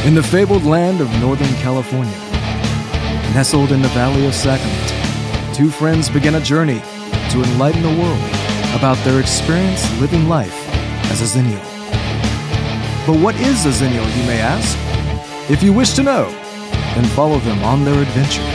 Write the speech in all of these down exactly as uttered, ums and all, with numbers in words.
In the fabled land of Northern California, nestled in the Valley of Sacramento, two friends begin a journey to enlighten the world about their experience living life as a Xennial. But what is a Xennial, you may ask? If you wish to know, then follow them on their adventures.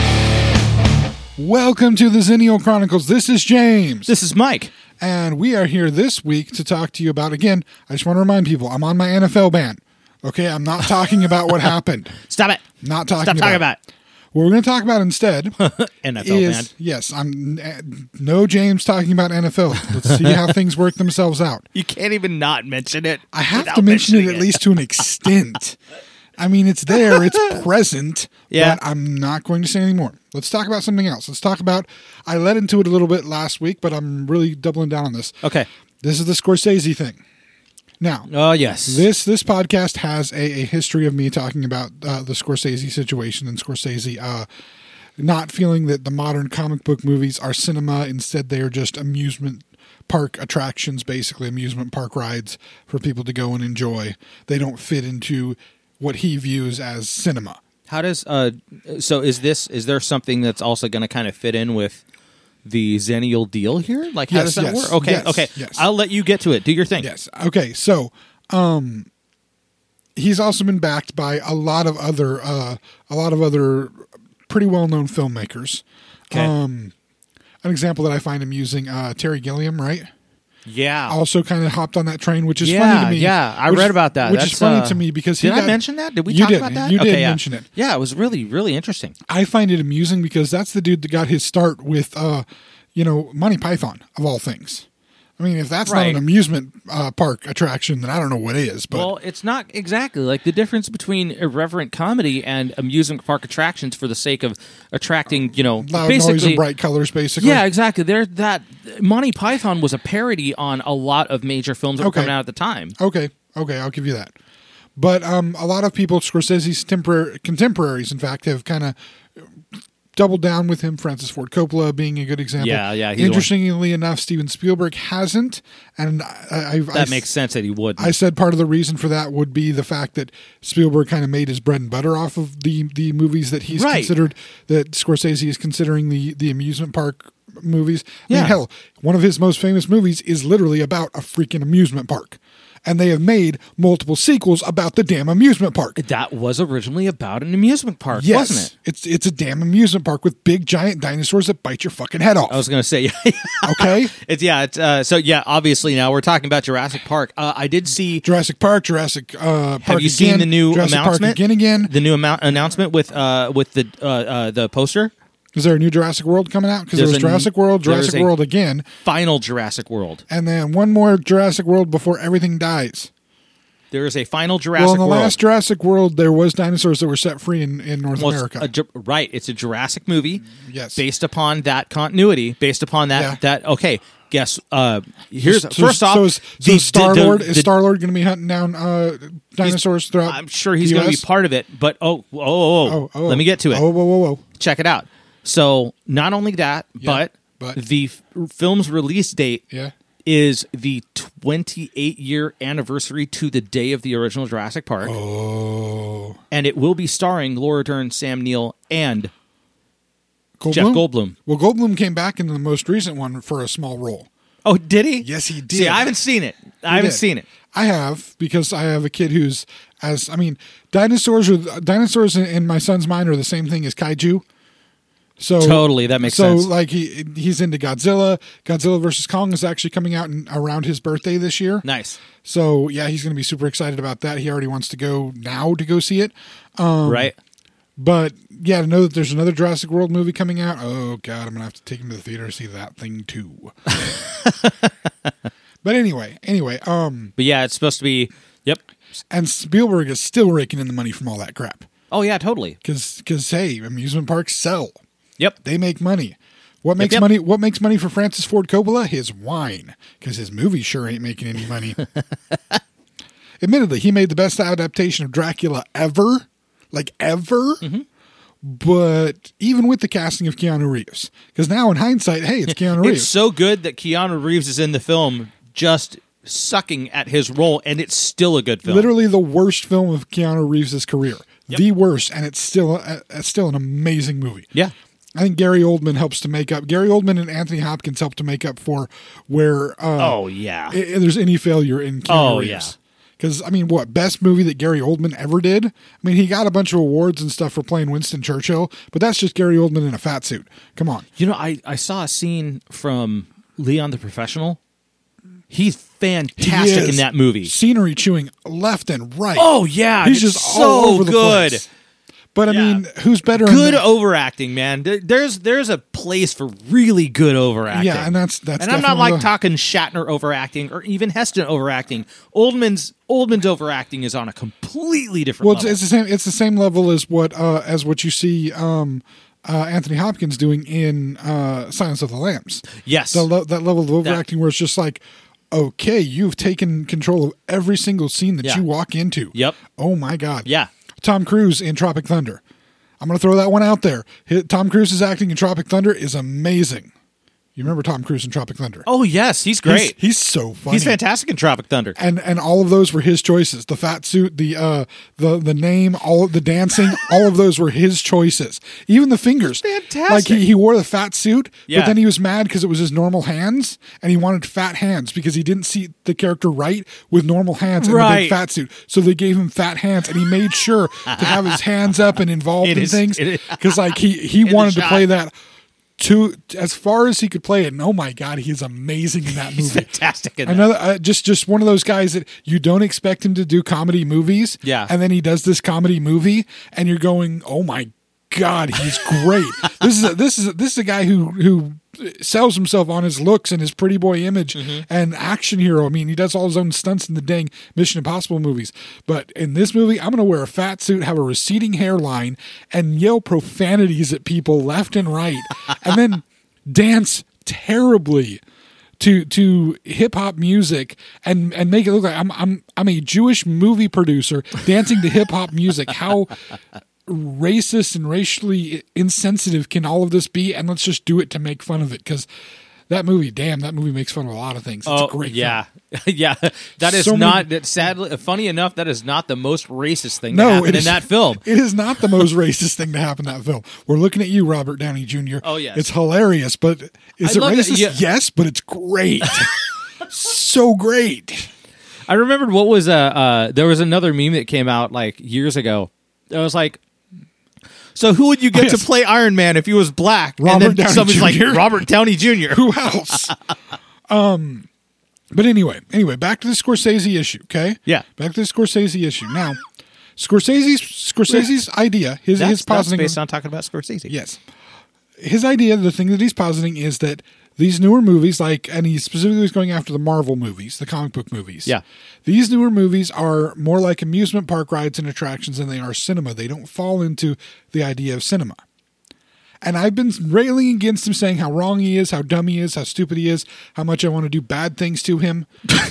Welcome to the Xennial Chronicles. This is James. This is Mike. And we are here this week to talk to you about, again, I just want to remind people, I'm on my N F L ban. Okay, I'm not talking about what happened. Stop it. Not talking Stop about talking it. about it. What we're going to talk about instead N F L is, ban. yes, I'm uh, no James talking about N F L. Let's see how things work themselves out. You can't even not mention it. I have without to mention it mentioning at least to an extent. I mean, it's there, it's present, Yeah. but I'm not going to say any more. Let's talk about something else. Let's talk about, I led into it a little bit last week, but I'm really doubling down on this. Okay. This is the Scorsese thing. Now, Oh, yes. this this podcast has a, a history of me talking about uh, the Scorsese situation and Scorsese uh, not feeling that the modern comic book movies are cinema. Instead, they are just amusement park attractions, basically amusement park rides for people to go and enjoy. They don't fit into what he views as cinema. How does, uh, so is this, is there something that's also going to kind of fit in with the Xennial deal here? Like, how Yes, does that yes, work? Okay, yes, okay. yes. I'll let you get to it. Do your thing. Yes. Okay. So, um, he's also been backed by a lot of other, uh, a lot of other pretty well-known filmmakers. Okay. Um, an example that I find amusing, uh, Terry Gilliam, right? Yeah. Also kind of hopped on that train, which is yeah, funny to me. Yeah, I which- read about that. Which That's, is funny uh, to me because he Did I got, mention that? Did we you talk did. about that? You did okay, yeah. mention it. Yeah, it was really, really interesting. I find it amusing because that's the dude that got his start with, uh, you know, Monty Python, of all things. I mean, if that's not Right. an amusement uh, park attraction, then I don't know what is. But Well, it's not exactly like the difference between irreverent comedy and amusement park attractions for the sake of attracting, you know, loud basically, noise and bright colors, basically. yeah, exactly. There, that Monty Python was a parody on a lot of major films that were Okay. coming out at the time. Okay, okay, I'll give you that. But um, a lot of people, Scorsese's tempor- contemporaries, in fact, have kind of doubled down with him. Francis Ford Coppola being a good example. Yeah, yeah, he's the one. Interestingly enough, Steven Spielberg hasn't, and I, I, That I, makes sense that he would. I said part of the reason for that would be the fact that Spielberg kind of made his bread and butter off of the the movies that he's Right. considered, that Scorsese is considering the the amusement park movies. I Yeah. mean, hell, one of his most famous movies is literally about a freaking amusement park. And they have made multiple sequels about the damn amusement park. That was originally about an amusement park, Yes, wasn't it? it's it's a damn amusement park with big giant dinosaurs that bite your fucking head off. I was going to say, Okay, it's yeah. It's uh, so yeah. Obviously, now we're talking about Jurassic Park. Uh, I did see. Jurassic Park, Jurassic uh, Park Have you again, seen the new Jurassic announcement? Park again, again. The new amount announcement with uh with the uh, uh the poster. Is there a new Jurassic World coming out? Because there There's was a- Jurassic World, there's Jurassic a- World again, Final Jurassic World. and then one more Jurassic World before everything dies. There is a final Jurassic well, in the World. last Jurassic World, there was dinosaurs that were set free in, in North Well, it's America. a Ju- right, it's a Jurassic movie. Yes. Based upon that continuity, based upon that Yeah. that okay. Guess uh here's so, first so off is, the- so Star the- Lord the- is Star Lord going to be hunting down uh, dinosaurs throughout? I'm sure he's the going to U be S? part of it, but oh oh oh, Oh, oh, let me get to it. Oh, whoa, whoa, whoa! Check it out. So not only that, but, but- the f- film's release date Yeah. is the twenty-eight year anniversary to the day of the original Jurassic Park, Oh, and it will be starring Laura Dern, Sam Neill, and Goldblum? Jeff Goldblum. Well, Goldblum came back in the most recent one for a small role. Oh, did he? Yes, he did. See, I haven't seen it. I haven't did. seen it. I have, because I have a kid who's as I mean, dinosaurs are dinosaurs in, in my son's mind are the same thing as kaiju. So Totally, that makes so, sense. So like he he's into Godzilla. Godzilla versus Kong is actually coming out in, around his birthday this year. Nice, So yeah, he's going to be super excited about that. He already wants to go now to go see it. Um, right? But yeah, to know that there's another Jurassic World movie coming out. Oh god, I'm gonna have to take him to the theater to see that thing too. But anyway, anyway, um, But yeah, it's supposed to be. Yep. and Spielberg is still raking in the money from all that crap. Oh yeah, totally. Because because hey, amusement parks sell. Yep. They make money. What makes yep. money? What makes money for Francis Ford Coppola? His wine, because his movies sure ain't making any money. Admittedly, he made the best adaptation of Dracula ever, like ever. Mm-hmm. But even with the casting of Keanu Reeves, because now in hindsight, hey, it's Keanu Reeves. It's so good that Keanu Reeves is in the film just sucking at his role, and it's still a good film. Literally the worst film of Keanu Reeves' career. Yep. The worst, and it's still uh, it's still an amazing movie. Yeah. I think Gary Oldman helps to make up. Gary Oldman and Anthony Hopkins help to make up for where uh, oh, yeah. I- there's any failure in Keanu Oh, Reeves. yeah. Because, I mean, what, best movie that Gary Oldman ever did? I mean, he got a bunch of awards and stuff for playing Winston Churchill, but that's just Gary Oldman in a fat suit. Come on. You know, I, I saw a scene from Leon the Professional. He's fantastic He is. in that movie. Scenery chewing left and right. Oh, yeah. He's it's just so all over the good. place. But, I Yeah. mean, who's better Good in that? overacting, man. There- There's there's a place for really good overacting. Yeah, and that's that's and I'm not definitely like the- talking Shatner overacting or even Heston overacting. Oldman's Oldman's overacting is on a completely different Well, it's, level. it's the same. It's the same level as what uh, as what you see um, uh, Anthony Hopkins doing in uh, Silence of the Lambs. yes. The le- that level of overacting where it's just like, okay, you've taken control of every single scene that Yeah. you walk into. Yep. Oh my God. Yeah. Tom Cruise in Tropic Thunder. I'm going to throw that one out there. Hi- Tom Cruise's acting in Tropic Thunder is amazing. You remember Tom Cruise in Tropic Thunder? Oh, yes. He's great. He's, he's so funny. He's fantastic in Tropic Thunder. And and all of those were his choices. The fat suit, the uh, the the name, all of the dancing, all of those were his choices. Even the fingers. Fantastic. Like he, he wore the fat suit, Yeah. but then he was mad because it was his normal hands, and he wanted fat hands because he didn't see the character right with normal hands in the Right. big fat suit. So they gave him fat hands, and he made sure to have his hands up and involved It in is- things it is- because like he he the wanted to shot. play that. To as far as he could play it, and oh my God, he is amazing in that He's movie. fantastic in that. Another uh, just just one of those guys that you don't expect him to do comedy movies. Yeah. And then he does this comedy movie and you're going, "Oh my God, he's great." this is a, this is a, this is a guy who who sells himself on his looks and his pretty boy image Mm-hmm. and action hero. I mean, he does all his own stunts in the dang Mission Impossible movies. But in this movie, I'm going to wear a fat suit, have a receding hairline, and yell profanities at people left and right, and then dance terribly to to hip hop music and and make it look like I'm I'm I'm a Jewish movie producer dancing to hip hop music. How racist and racially insensitive can all of this be? And let's just do it to make fun of it, because that movie, damn, that movie makes fun of a lot of things. It's Oh, a great yeah. yeah. That is So not, many- that sadly, funny enough, that is not the most racist thing No, that happened it in is- that film. It is not the most racist thing to happen in that film. We're looking at you, Robert Downey Junior Oh, yes. It's hilarious, but is I it love that- racist? yeah. Yes, but it's great. So great. I remembered what was, uh, uh, there was another meme that came out like years ago. It was like, so who would you get Oh, yes. to play Iron Man if he was black? Robert and then Downey somebody's Junior like, Robert Downey Junior Who else? um, but anyway, anyway, back to the Scorsese issue. Okay, Yeah. back to the Scorsese issue. Now, Scorsese's Scorsese's idea, his That's, his that's positing, based on talking about Scorsese. yes, his idea, the thing that he's positing is that these newer movies, like, and he specifically is going after the Marvel movies, the comic book movies. Yeah. These newer movies are more like amusement park rides and attractions than they are cinema. They don't fall into the idea of cinema. And I've been railing against him, saying how wrong he is, how dumb he is, how stupid he is, how much I want to do bad things to him.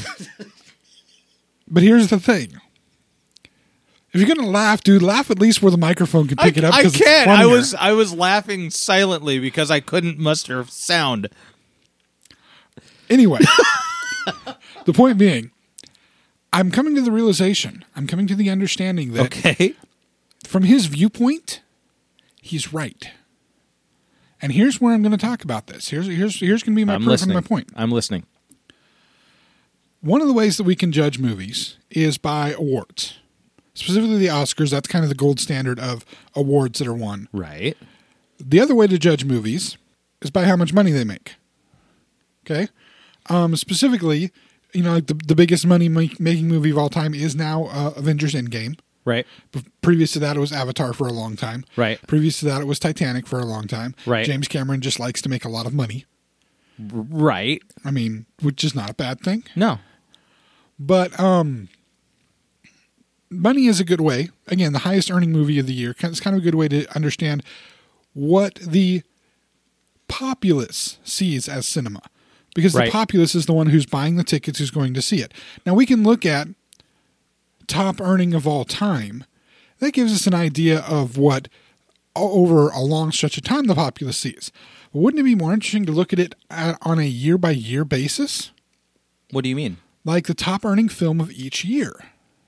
But here's the thing. If you're going to laugh, dude, laugh at least where the microphone can pick I, it up. I 'cause it's can't. I funnier. was I was laughing silently because I couldn't muster sound. Anyway, the point being, I'm coming to the realization, I'm coming to the understanding that Okay. from his viewpoint, he's right. And here's where I'm going to talk about this. Here's here's here's going to be my I'm proof listening. and my point. I'm listening. One of the ways that we can judge movies is by awards. Specifically the Oscars, that's kind of the gold standard of awards that are won. Right. The other way to judge movies is by how much money they make. Okay? Um, specifically, you know, like the, the biggest money make, making movie of all time is now uh, Avengers Endgame. Right. But previous to that, it was Avatar for a long time. Right. Previous to that, it was Titanic for a long time. Right. James Cameron just likes to make a lot of money. Right. I mean, which is not a bad thing. No. But um, money is a good way. Again, the highest earning movie of the year. It's kind of a good way to understand what the populace sees as cinema. Because Right. the populace is the one who's buying the tickets, who's going to see it. Now, we can look at top earning of all time. That gives us an idea of what, o- over a long stretch of time, the populace sees. But wouldn't it be more interesting to look at it at, on a year-by-year basis? What do you mean? like the top earning film of each year.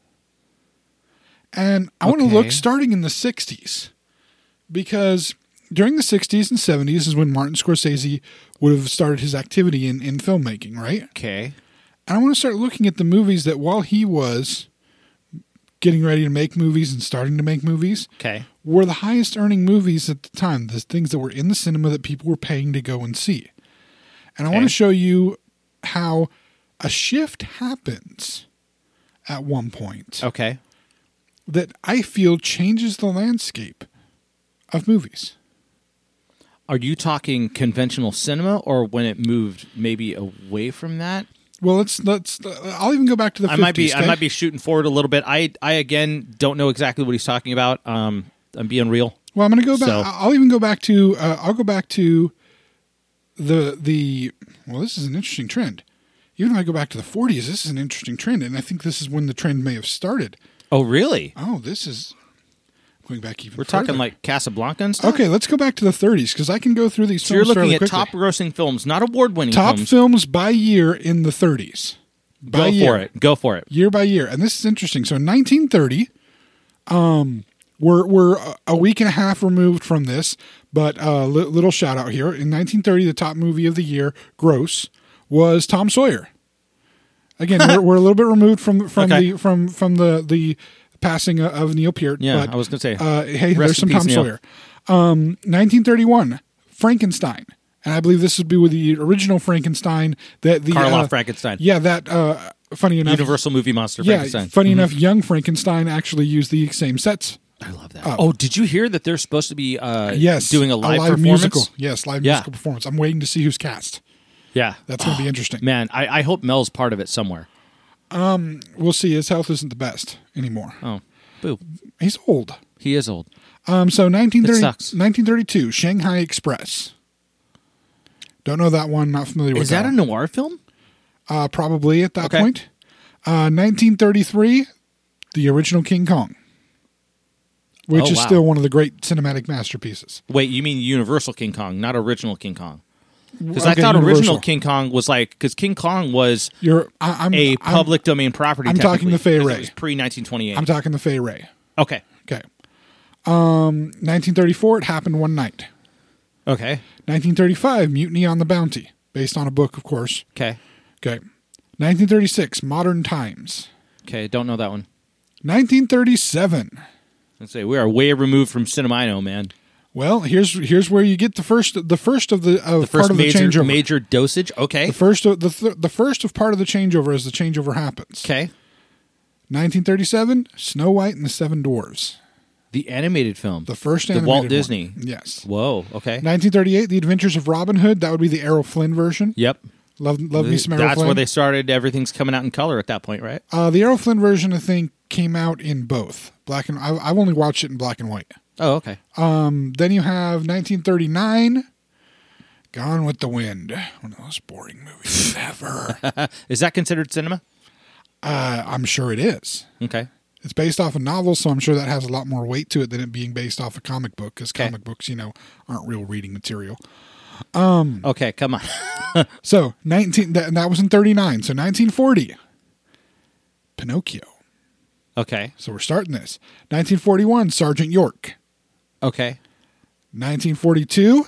And I want to Okay. look starting in the sixties, because during the sixties and seventies is when Martin Scorsese would have started his activity in, in filmmaking, right? Okay. And I want to start looking at the movies that while he was getting ready to make movies and starting to make movies, Okay. were the highest earning movies at the time, the things that were in the cinema that people were paying to go and see. And I want Okay. to show you how a shift happens at one point Okay. that I feel changes the landscape of movies. Are you talking conventional cinema or when it moved maybe away from that? Well, let's let's. I'll even go back to the I fifties. might be I okay? might be shooting forward a little bit. I I again don't know exactly what he's talking about. Um, I'm being real. Well, I'm going to go back. So- I'll even go back to. Uh, I'll go back to the the. Well, this is an interesting trend. Even if I go back to the forties, this is an interesting trend, and I think this is when the trend may have started. Oh, really? Oh, this is going back even. We're further. talking like Casablanca and stuff. Okay, let's go back to the thirties because I can go through these. So you're films looking fairly at quickly. top-grossing films, not award-winning top films. films by year in the thirties. Go By for year. it. Go for it. Year by year, and this is interesting. So, in nineteen thirty, um, we're we're a week and a half removed from this, but a uh, li- little shout out here. In nineteen thirty, the top movie of the year, gross, was Tom Sawyer. Again, we're, we're a little bit removed from from Okay. the from from the the passing of Neil Peart. Yeah, but, I was gonna say. uh, hey, Rest there's in some peace, Tom Neil. Sawyer. Um, nineteen thirty-one, Frankenstein. And I believe this would be with the original Frankenstein. That the Karloff uh, Frankenstein. Yeah, that uh, funny enough. Universal movie monster Yeah, Frankenstein. funny Mhm. enough, young Frankenstein actually used the same sets. I love that. Uh, oh, did you hear that they're supposed to be uh, Yes, doing a live, performance? musical. Yes, live Yeah. musical performance. I'm waiting to see who's cast. Yeah, That's going to be interesting. man. I, I hope Mel's part of it somewhere. We'll see. His health isn't the best anymore. Oh, boo. He's old. He is old. Um, so nineteen thirty, It sucks. nineteen thirty-two, Shanghai Express. Don't know that one. Not familiar with Is that a one. noir film? Uh, probably at that Okay. point. Uh, nineteen thirty-three, the original King Kong, which Oh, is wow. still one of the great cinematic masterpieces. Wait, you mean Universal King Kong, not original King Kong? Because Okay, I thought Universal. original King Kong was like because King Kong was You're, I, I'm a I'm- public domain property. I'm talking technically, the Fay because Wray. It was pre nineteen twenty eight. I'm talking the Fay Wray. Okay. Okay. Um, nineteen thirty-four, It Happened One Night. Okay. nineteen thirty-five, Mutiny on the Bounty, based on a book, of course. Okay. Okay. nineteen thirty-six, Modern Times. Okay. Don't know that one. nineteen thirty-seven. Let's say we are way removed from Cinemino, man. Well, here's here's where you get the first the first of the of The part first of the major changeover. major dosage. Okay. The first of the th- the first of part of the changeover as the changeover happens. Okay. nineteen thirty-seven, Snow White and the Seven Dwarfs. The animated film. The first The animated Walt one. Disney. Yes. Whoa. Okay. nineteen thirty-eight, The Adventures of Robin Hood. That would be the Errol Flynn version. Yep. Love love me some Errol That's Flynn. where they started. Everything's coming out in color at that point, right? Uh, the Errol Flynn version, I think, came out in both black and. I, I've only watched it in black and white. Oh, okay. Um, then you have nineteen thirty-nine, Gone with the Wind, one of those boring movies ever. Is that considered cinema? uh, I'm sure it is. Okay. It's based off a novel, so I'm sure that has a lot more weight to it than it being based off a comic book, because Okay. comic books, you know, aren't real reading material. Okay. Come on. So nineteen, that, and that was in thirty-nine. So nineteen forty, Pinocchio. Okay. So we're starting this. nineteen forty-one, Sergeant York. Okay. nineteen forty-two,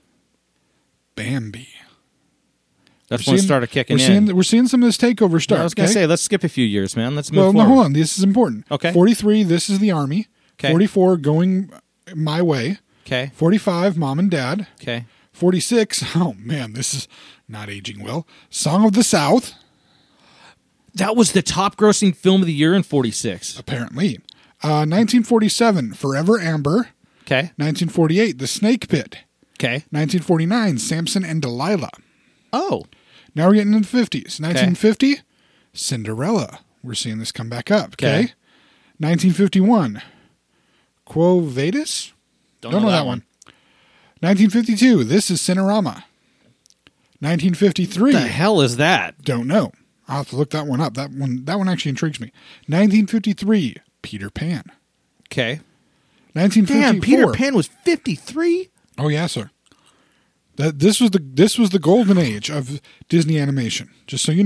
Bambi. That's We're when it seeing- started kicking we're in. Seeing, we're seeing some of this takeover start. I was going to okay? say, let's skip a few years, man. Let's move well, no, forward. hold on. This is important. Okay. forty-three, This Is the Army. Okay. forty-four, Going My Way. Okay. forty-five, Mom and Dad. Okay. forty-six, oh man, this is not aging well. Song of the South, That was the top grossing film of the year in forty-six. apparently. Uh, nineteen forty-seven, Forever Amber. Okay. nineteen forty-eight, The Snake Pit. Okay. nineteen forty-nine, Samson and Delilah. Oh. Now we're getting into the fifties. nineteen fifty, Cinderella. We're seeing this come back up. Okay. Okay. nineteen fifty-one, Quo Vadis? Don't, Don't know that one. nineteen fifty-two, This is Cinerama. nineteen fifty-three, What the hell is that? don't know. I'll have to look that one up. That one that one actually intrigues me. nineteen fifty-three, Peter Pan. Okay. nineteen fifty-four. Damn, Peter Pan was fifty-three? Oh yeah, sir. That this was the this was the golden age of Disney animation, just so you know.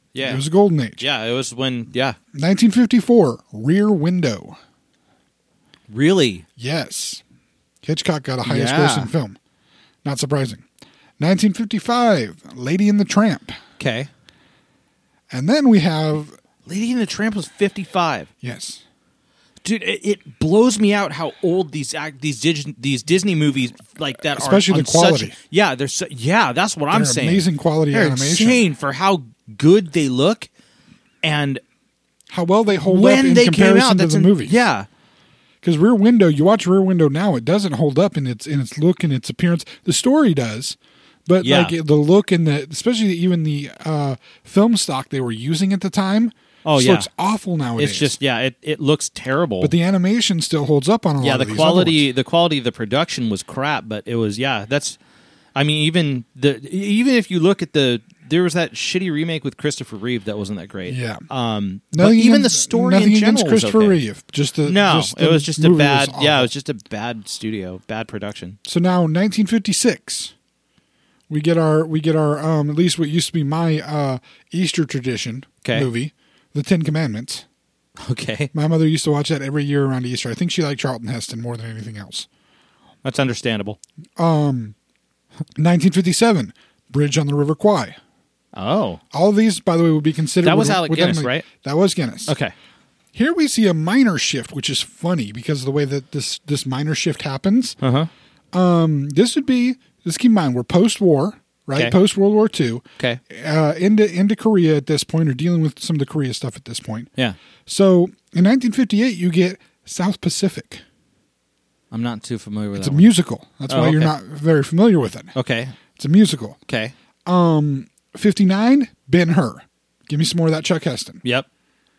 Yeah. It was a golden age. Yeah, it was when, yeah. nineteen fifty-four, Rear Window. Really? Yes. Hitchcock got a highest Yeah. grossing film. Not surprising. nineteen fifty-five, Lady and the Tramp. Okay. And then we have, Lady and the Tramp was fifty-five. yes, Dude, it, it blows me out how old these act, these Dig, these Disney movies like that Especially are. the quality. Such, yeah, they're so, yeah, that's what I'm they're saying. amazing quality They're animation. insane for how good they look, and How well they hold up when in they came comparison out, to that's the in- movies. Yeah, Because Rear Window, you watch Rear Window now, it doesn't hold up in its in its look and its appearance. The story does, but Yeah. like the look and the, especially even the uh, film stock they were using at the time, Oh, just yeah. looks awful nowadays. it's just yeah, it, it looks terrible. but the animation still holds up on a lot yeah, of the these quality other the quality of the production was crap, but it was yeah. That's I mean even the even if you look at the there was that shitty remake with Christopher Reeve that wasn't that great. Yeah. Um, ones. but Nothing even the against- story nothing in general against Christopher was okay. Reeve. Just the No, just it the was just a movie bad. was yeah, it awful. was just a bad studio, bad production. So now, nineteen fifty-six, we get our we get our um, at least what used to be my uh, Easter tradition 'Kay. movie, The Ten Commandments. Okay, My mother used to watch that every year around Easter. I think she liked Charlton Heston more than anything else. that's understandable. nineteen fifty-seven, Bridge on the River Kwai. Oh, All of these, by the way, would be considered. That was would- Alec would Guinness, definitely- right? That was Guinness. okay. Here we see a minor shift, which is funny because of the way that this this minor shift happens. Uh huh. This would be. Let's keep in mind we're post-war, right? Okay. Post World War Two. Okay. Uh, into into Korea at this point, or dealing with some of the Korea stuff at this point. Yeah, So in nineteen fifty-eight, you get South Pacific. I'm not too familiar with It's that a one. musical. That's Oh, why you're okay. not very familiar with it. Okay. It's a musical. Okay. fifty-nine, Ben-Hur. Give me some more of that Chuck Heston. Yep.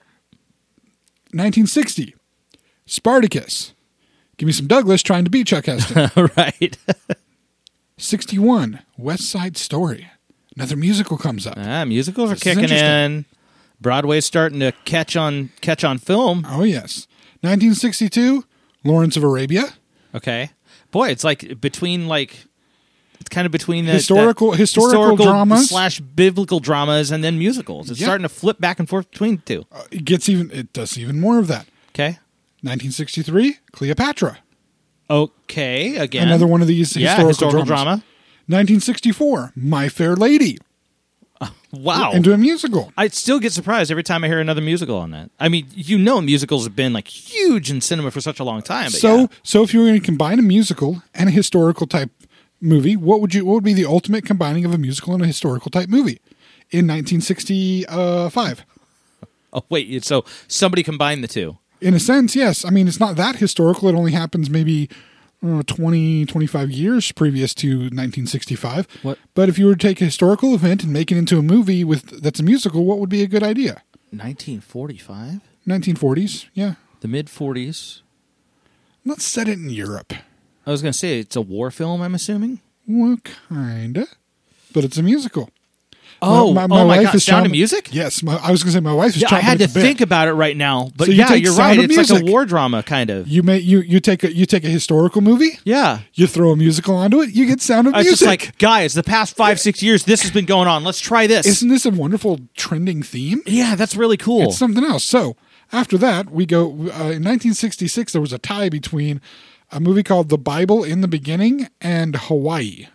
nineteen sixty, Spartacus. Give me some Douglas trying to beat Chuck Heston. right. sixty-one, West Side Story. Another musical comes up. ah, musicals are This is kicking interesting. in. Broadway's starting to catch on catch on film. Oh, yes. nineteen sixty-two, Lawrence of Arabia. Okay. Boy, it's like between like it's kind of between the Historical- that historical dramas. slash biblical dramas and then musicals. It's Yeah. starting to flip back and forth between the two. Uh, it gets even, it does even more of that. Okay. nineteen sixty-three, Cleopatra. Okay. Again, Another one of these yeah, historical, historical dramas. drama. nineteen sixty-four, My Fair Lady. Wow. Into a musical. I still get surprised every time I hear another musical on that. I mean, you know, musicals have been like huge in cinema for such a long time. But So, yeah. so if you were going to combine a musical and a historical type movie, what would you? What would be the ultimate combining of a musical and a historical type movie in nineteen sixty-five? Oh wait, so somebody combined the two. In a sense, yes. I mean, it's not that historical. It only happens maybe uh, twenty, twenty-five years previous to nineteen sixty-five. What? But if you were to take a historical event and make it into a movie with that's a musical, what would be a good idea? nineteen forty-five, nineteen forties, yeah. the mid forties. Let's set it in Europe. I was going to say it's a war film. I'm assuming. Well, kinda, but it's a musical. Oh, My- my, my- my oh my wife God! is Sound of chomping- Music. Yes, my, I was going to say my wife is. Yeah, I chomping had at to the bit. think about it right now, but So you yeah, take you're Sound right. of It's like Music. a war drama, kind of. You may you you take a you take a historical movie, Yeah, you throw a musical onto it, you get Sound of it's Music. just like, guys, the past five, six years, this has been going on. Let's try this. Isn't this a wonderful trending theme? yeah, that's really cool. It's something else. So after that, we go uh, in nineteen sixty-six. There was a tie between a movie called The Bible in the Beginning and Hawaii.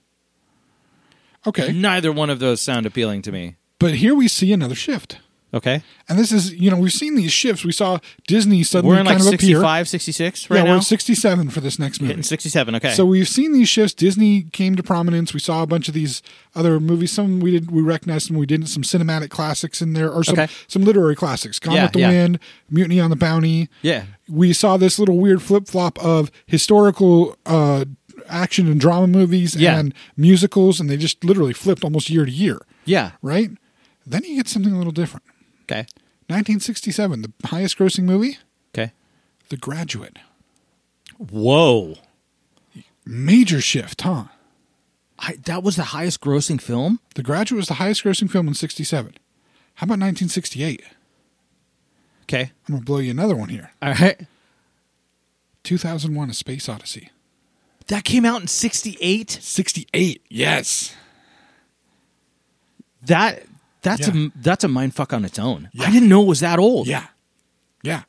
Okay, Neither one of those sound appealing to me. but here we see another shift. Okay, And this is, you know, we've seen these shifts. We saw Disney suddenly we're in like kind of appear. sixty-five, sixty-six right yeah, now. we're at sixty-seven for this next movie. Hitting sixty-seven. Okay. So we've seen these shifts. Disney came to prominence. We saw a bunch of these other movies. Some we did we recognized, some we didn't. Some cinematic classics in there, or some Okay. some literary classics. Gone Yeah, with the yeah. Wind, Mutiny on the Bounty. yeah. We saw this little weird flip flop of historical uh, action and drama movies Yeah. and musicals, and they just literally flipped almost year to year. Yeah. Right. Then you get something a little different. Okay. nineteen sixty-seven, the highest grossing movie, Okay. The Graduate. Whoa. Major shift, huh? I, that was the highest grossing film? The Graduate was the highest grossing film in sixty-seven. How about nineteen sixty-eight? Okay. I'm going to blow you another one here. All right. two thousand one, A Space Odyssey. That came out in sixty-eight? sixty-eight, yes. That That's Yeah. a that's a mind fuck on its own. Yeah. I didn't know it was that old. Yeah. Yeah.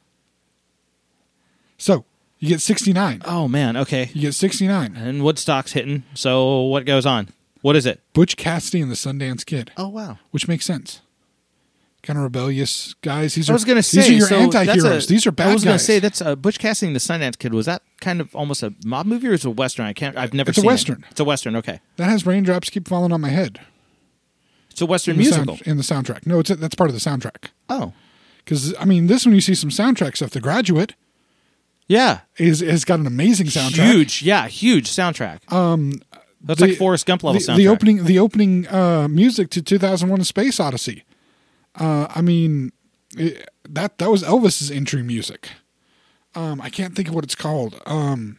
So you get sixty-nine. Oh man. Okay. You get sixty-nine. And Woodstock's hitting. So what goes on? What is it? Butch Cassidy and the Sundance Kid, Oh wow. which makes sense. Kind of rebellious guys. These I are, was gonna say these are your so anti-heroes. that's a- These are bad I was gonna guys. say that's uh, Butch Cassidy and the Sundance Kid. Was that kind of almost a mob movie or is it a western? I can't. I've never. It's a seen it. western. It's a western. Okay. That has raindrops keep falling on my head. It's a western In the musical. sound- in the soundtrack. No, it's a, that's part of the soundtrack. Oh. Because I mean, this one you see some soundtrack stuff. The Graduate Yeah. is has got an amazing soundtrack. Huge. Yeah. Huge soundtrack. Um. That's the- like Forrest Gump level the, soundtrack. the opening, the opening uh, music to two thousand one: A Space Odyssey. Uh, I mean, it, that that was Elvis's entry music. Um, I can't think of what it's called. Um,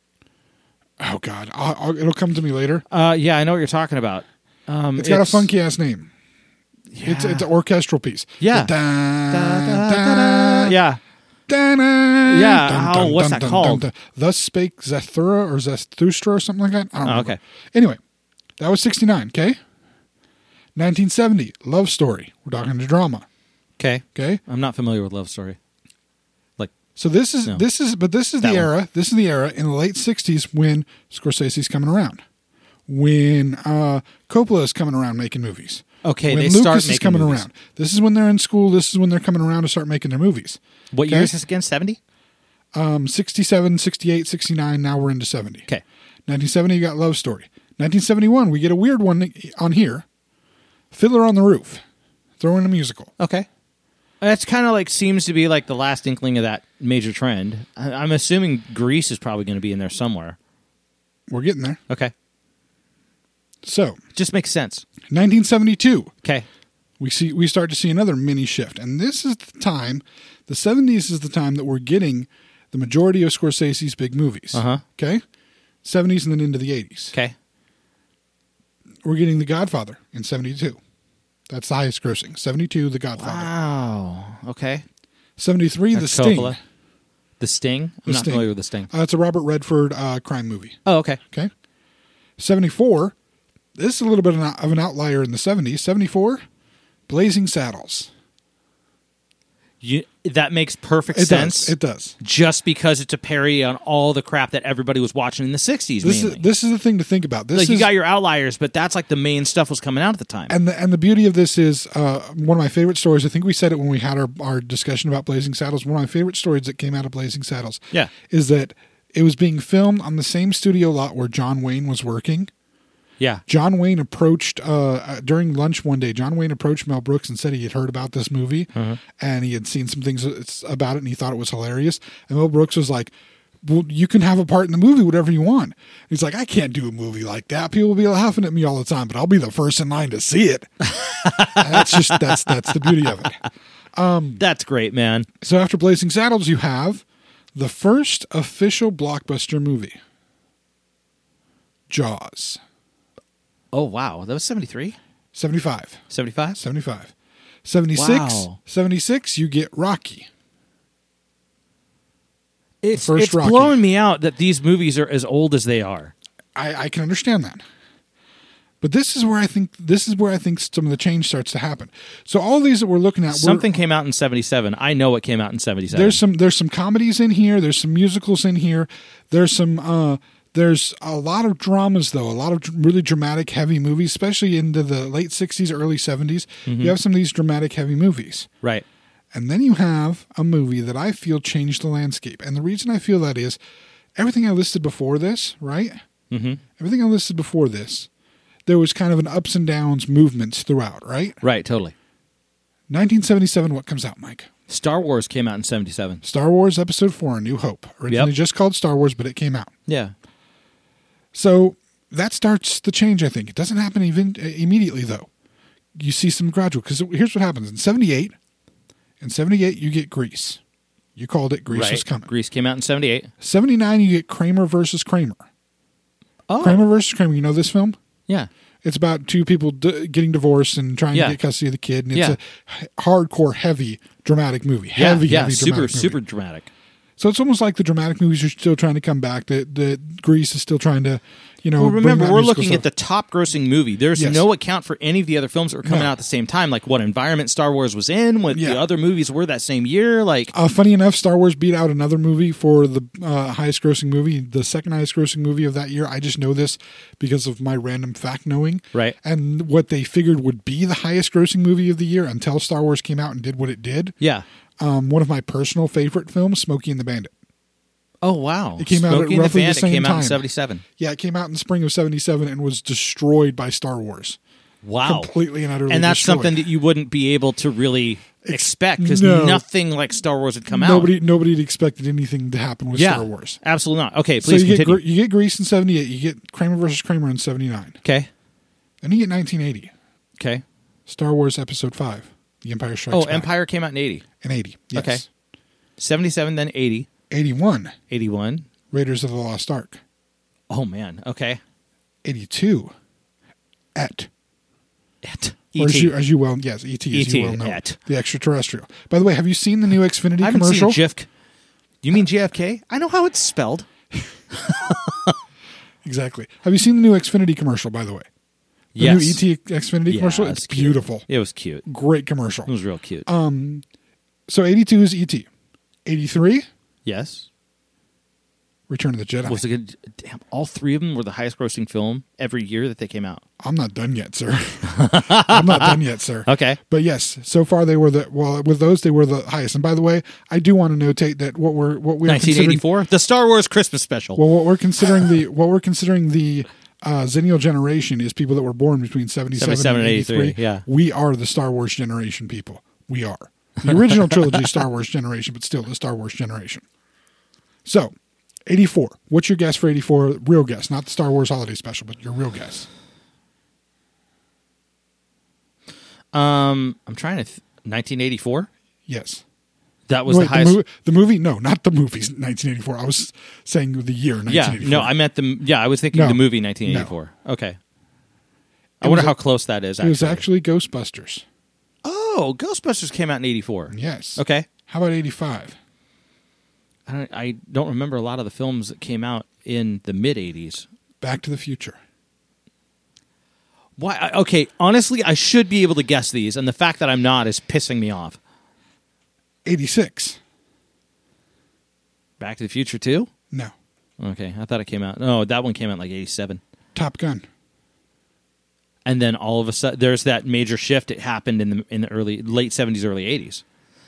oh God, I'll, I'll, it'll come to me later. Uh. Yeah. I know what you're talking about. Um. It's got a funky ass name. It's it's an orchestral piece. Yeah. Da, Da, da, da, da, da. Yeah. da, da, Yeah, dun, how- dun, what's dun, that dun, called? dun, dun. Thus spake Zethura or Zethustra or something like that. I don't Oh, know. okay. Anyway, that was sixty-nine. Okay. nineteen seventy, Love Story. We're talking to drama. Okay. Okay. I'm not familiar with Love Story. Like. So this is No. this is but this is That the one. era. This is the era in the late sixties when Scorsese's coming around, when uh, Coppola is coming around making movies. Okay. when They Lucas start is making coming movies. around. This is when they're in school. This is when they're coming around to start making their movies. What Okay. year is this again? seventy. Um, sixty-seven, sixty-eight, sixty-nine. Now we're into seventy. Okay. nineteen seventy, you got Love Story. nineteen seventy-one, we get a weird one on here. Fiddler on the Roof. Throw in a musical. Okay. That's kind of like seems to be like the last inkling of that major trend. I, I'm assuming Grease is probably going to be in there somewhere. We're getting there. Okay. So, Just makes sense. nineteen seventy-two, Okay. we see we start to see another mini shift. And this is the time, the seventies is the time that we're getting the majority of Scorsese's big movies. Uh huh. Okay? seventies and then into the eighties. Okay. We're getting The Godfather in seventy-two. That's the highest grossing. seventy-two, The Godfather. Wow. Okay. seventy-three, That's The Sting. Coppola. The Sting? I'm The not Sting. familiar with The Sting. Uh, it's a Robert Redford uh, crime movie. Oh, okay. Okay. seventy-four, this is a little bit of an, of an outlier in the seventies. seventy-four, Blazing Saddles. You, that makes perfect It sense. does. It does. Just because it's a parody on all the crap that everybody was watching in the sixties. This mainly. is this is the thing to think about. This like is you got your outliers, but that's like the main stuff was coming out at the time. and the and the beauty of this is uh, one of my favorite stories. I think we said it when we had our, our discussion about Blazing Saddles. One of my favorite stories that came out of Blazing Saddles, Yeah. is that it was being filmed on the same studio lot where John Wayne was working. yeah. John Wayne approached uh, uh, during lunch one day. John Wayne approached Mel Brooks and said he had heard about this movie and he had seen some things about it and he thought it was hilarious. And Mel Brooks was like, "Well, you can have a part in the movie, whatever you want." He's like, "I can't do a movie like that. People will be laughing at me all the time, but I'll be the first in line to see it." And that's just that's that's the beauty of it. That's great, man. So after Blazing Saddles, you have the first official blockbuster movie, Jaws. Oh, wow. That was seventy-three? seventy-five. seventy-five? seventy-five. seventy-six, Wow. seventy-six, you get Rocky. It's, first it's Rocky. blowing me out that these movies are as old as they are. I, I can understand that. But this is where I think this is where I think some of the change starts to happen. So all these that we're looking at, we're- Something came out in seventy-seven. I know it came out in seventy-seven. there's some there's some comedies in here, there's some musicals in here, there's some uh there's a lot of dramas though, a lot of dr- really dramatic heavy movies, especially into the late sixties, early seventies. Mm-hmm. You have some of these dramatic heavy movies. Right. And then you have a movie that I feel changed the landscape. And the reason I feel that is everything I listed before this, right? Mm-hmm. Everything I listed before this, there was kind of an ups and downs movements throughout, right? Right, totally. nineteen seventy-seven, what comes out, Mike? Star Wars came out in seventy-seven. Star Wars Episode four, A New Hope. Originally Yep. just called Star Wars, but it came out. Yeah. So that starts the change, I think. It doesn't happen even immediately, though. You see some gradual, because here's what happens. In seventy-eight, in seventy-eight, you get Grease. You called it Grease right. was coming. Grease came out in seventy-eight. seventy-nine, you get Kramer versus Kramer. Oh. Kramer versus Kramer. You know this film? Yeah. It's about two people d- getting divorced and trying Yeah. to get custody of the kid. And it's Yeah. a h- hardcore, heavy, dramatic movie. Yeah, Heavy, yeah, heavy, super, dramatic movie. super dramatic. So it's almost like the dramatic movies are still trying to come back. That that Grease is still trying to, you know. Well, bring remember, that we're musical looking at stuff. the top grossing movie. There's Yes. no account for any of the other films that were coming No. out at the same time, like what environment Star Wars was in, what Yeah. the other movies were that same year. Like, Uh, funny enough, Star Wars beat out another movie for the uh, highest grossing movie, the second highest grossing movie of that year. I just know this because of my random fact knowing. Right. And what they figured would be the highest grossing movie of the year until Star Wars came out and did what it did. yeah. Um, one of my personal favorite films, Smokey and the Bandit. Oh, wow. It came out at Smokey and the roughly the Bandit same came out in time. seventy-seven. Yeah, it came out in the spring of seventy-seven and was destroyed by Star Wars. Wow. Completely and utterly And that's destroyed. something that you wouldn't be able to really expect because no. nothing like Star Wars had come out. Nobody, nobody had expected anything to happen with yeah, Star Wars. absolutely not. Okay, So please you get, continue. Gre- you get Grease in seventy-eight, you get Kramer versus Kramer in seventy-nine. okay, Then you get nineteen eighty, okay. Star Wars Episode five, The Empire Strikes Oh, Back. Empire came out in eighty. In eighty, yes. Okay. seventy-seven, then eighty. eighty-one, eighty-one. Raiders of the Lost Ark. Oh, man. Okay. eighty-two, Et. Et. Or as E you, T. as you well, yes, E T, as E T, you well know. Et. The extraterrestrial. By the way, have you seen the new Xfinity I haven't commercial? seen J F K. You mean J F K? I know how it's spelled. Exactly. Have you seen the new Xfinity commercial, by the way? The Yes. new E T Xfinity Yeah, commercial? it's It's cute. beautiful. It was cute. Great commercial. It was real cute. Um, so eighty-two is E T. eighty-three, yes. Return of the Jedi. Was it good? Damn, all three of them were the highest grossing film every year that they came out. I'm not done yet, sir. I'm not done yet, sir. Okay. But yes, so far they were the well with those they were the highest. And by the way, I do want to notate that what we're what we are nineteen considering eighty-four? The Star Wars Christmas special. well what we're considering the what we're considering the uh, Xennial generation is people that were born between seventy-seven, seventy-seven and and eighty-three. eighty-three, yeah. We are the Star Wars generation people. We are. The original trilogy Star Wars generation, but still the Star Wars generation. So, eighty-four. What's your guess for eighty-four? Real guess, not the Star Wars holiday special, but your real guess. Um, I'm trying to. Th- nineteen eighty-four? Yes. That was Wait, the highest. The, movie, the movie? No, not the movies. nineteen eighty-four. I was saying the year nineteen yeah, eighty-four. no, I meant the. Yeah, I was thinking No. the movie nineteen eighty-four. Okay. I It wonder was how a- close that is. It Actually. was actually Ghostbusters. Oh, Ghostbusters came out in eighty-four. Yes. Okay. How about eighty-five? I don't, I don't remember a lot of the films that came out in the mid eighties. Back to the Future. Why? I- Okay, honestly, I should be able to guess these, and the fact that I'm not is pissing me off. eighty-six. Back to the Future too? No. Okay, I thought it came out. No, that one came out in like eighty-seven. Top Gun. And then all of a sudden, there's that major shift. It happened in the in the early late seventies, early eighties.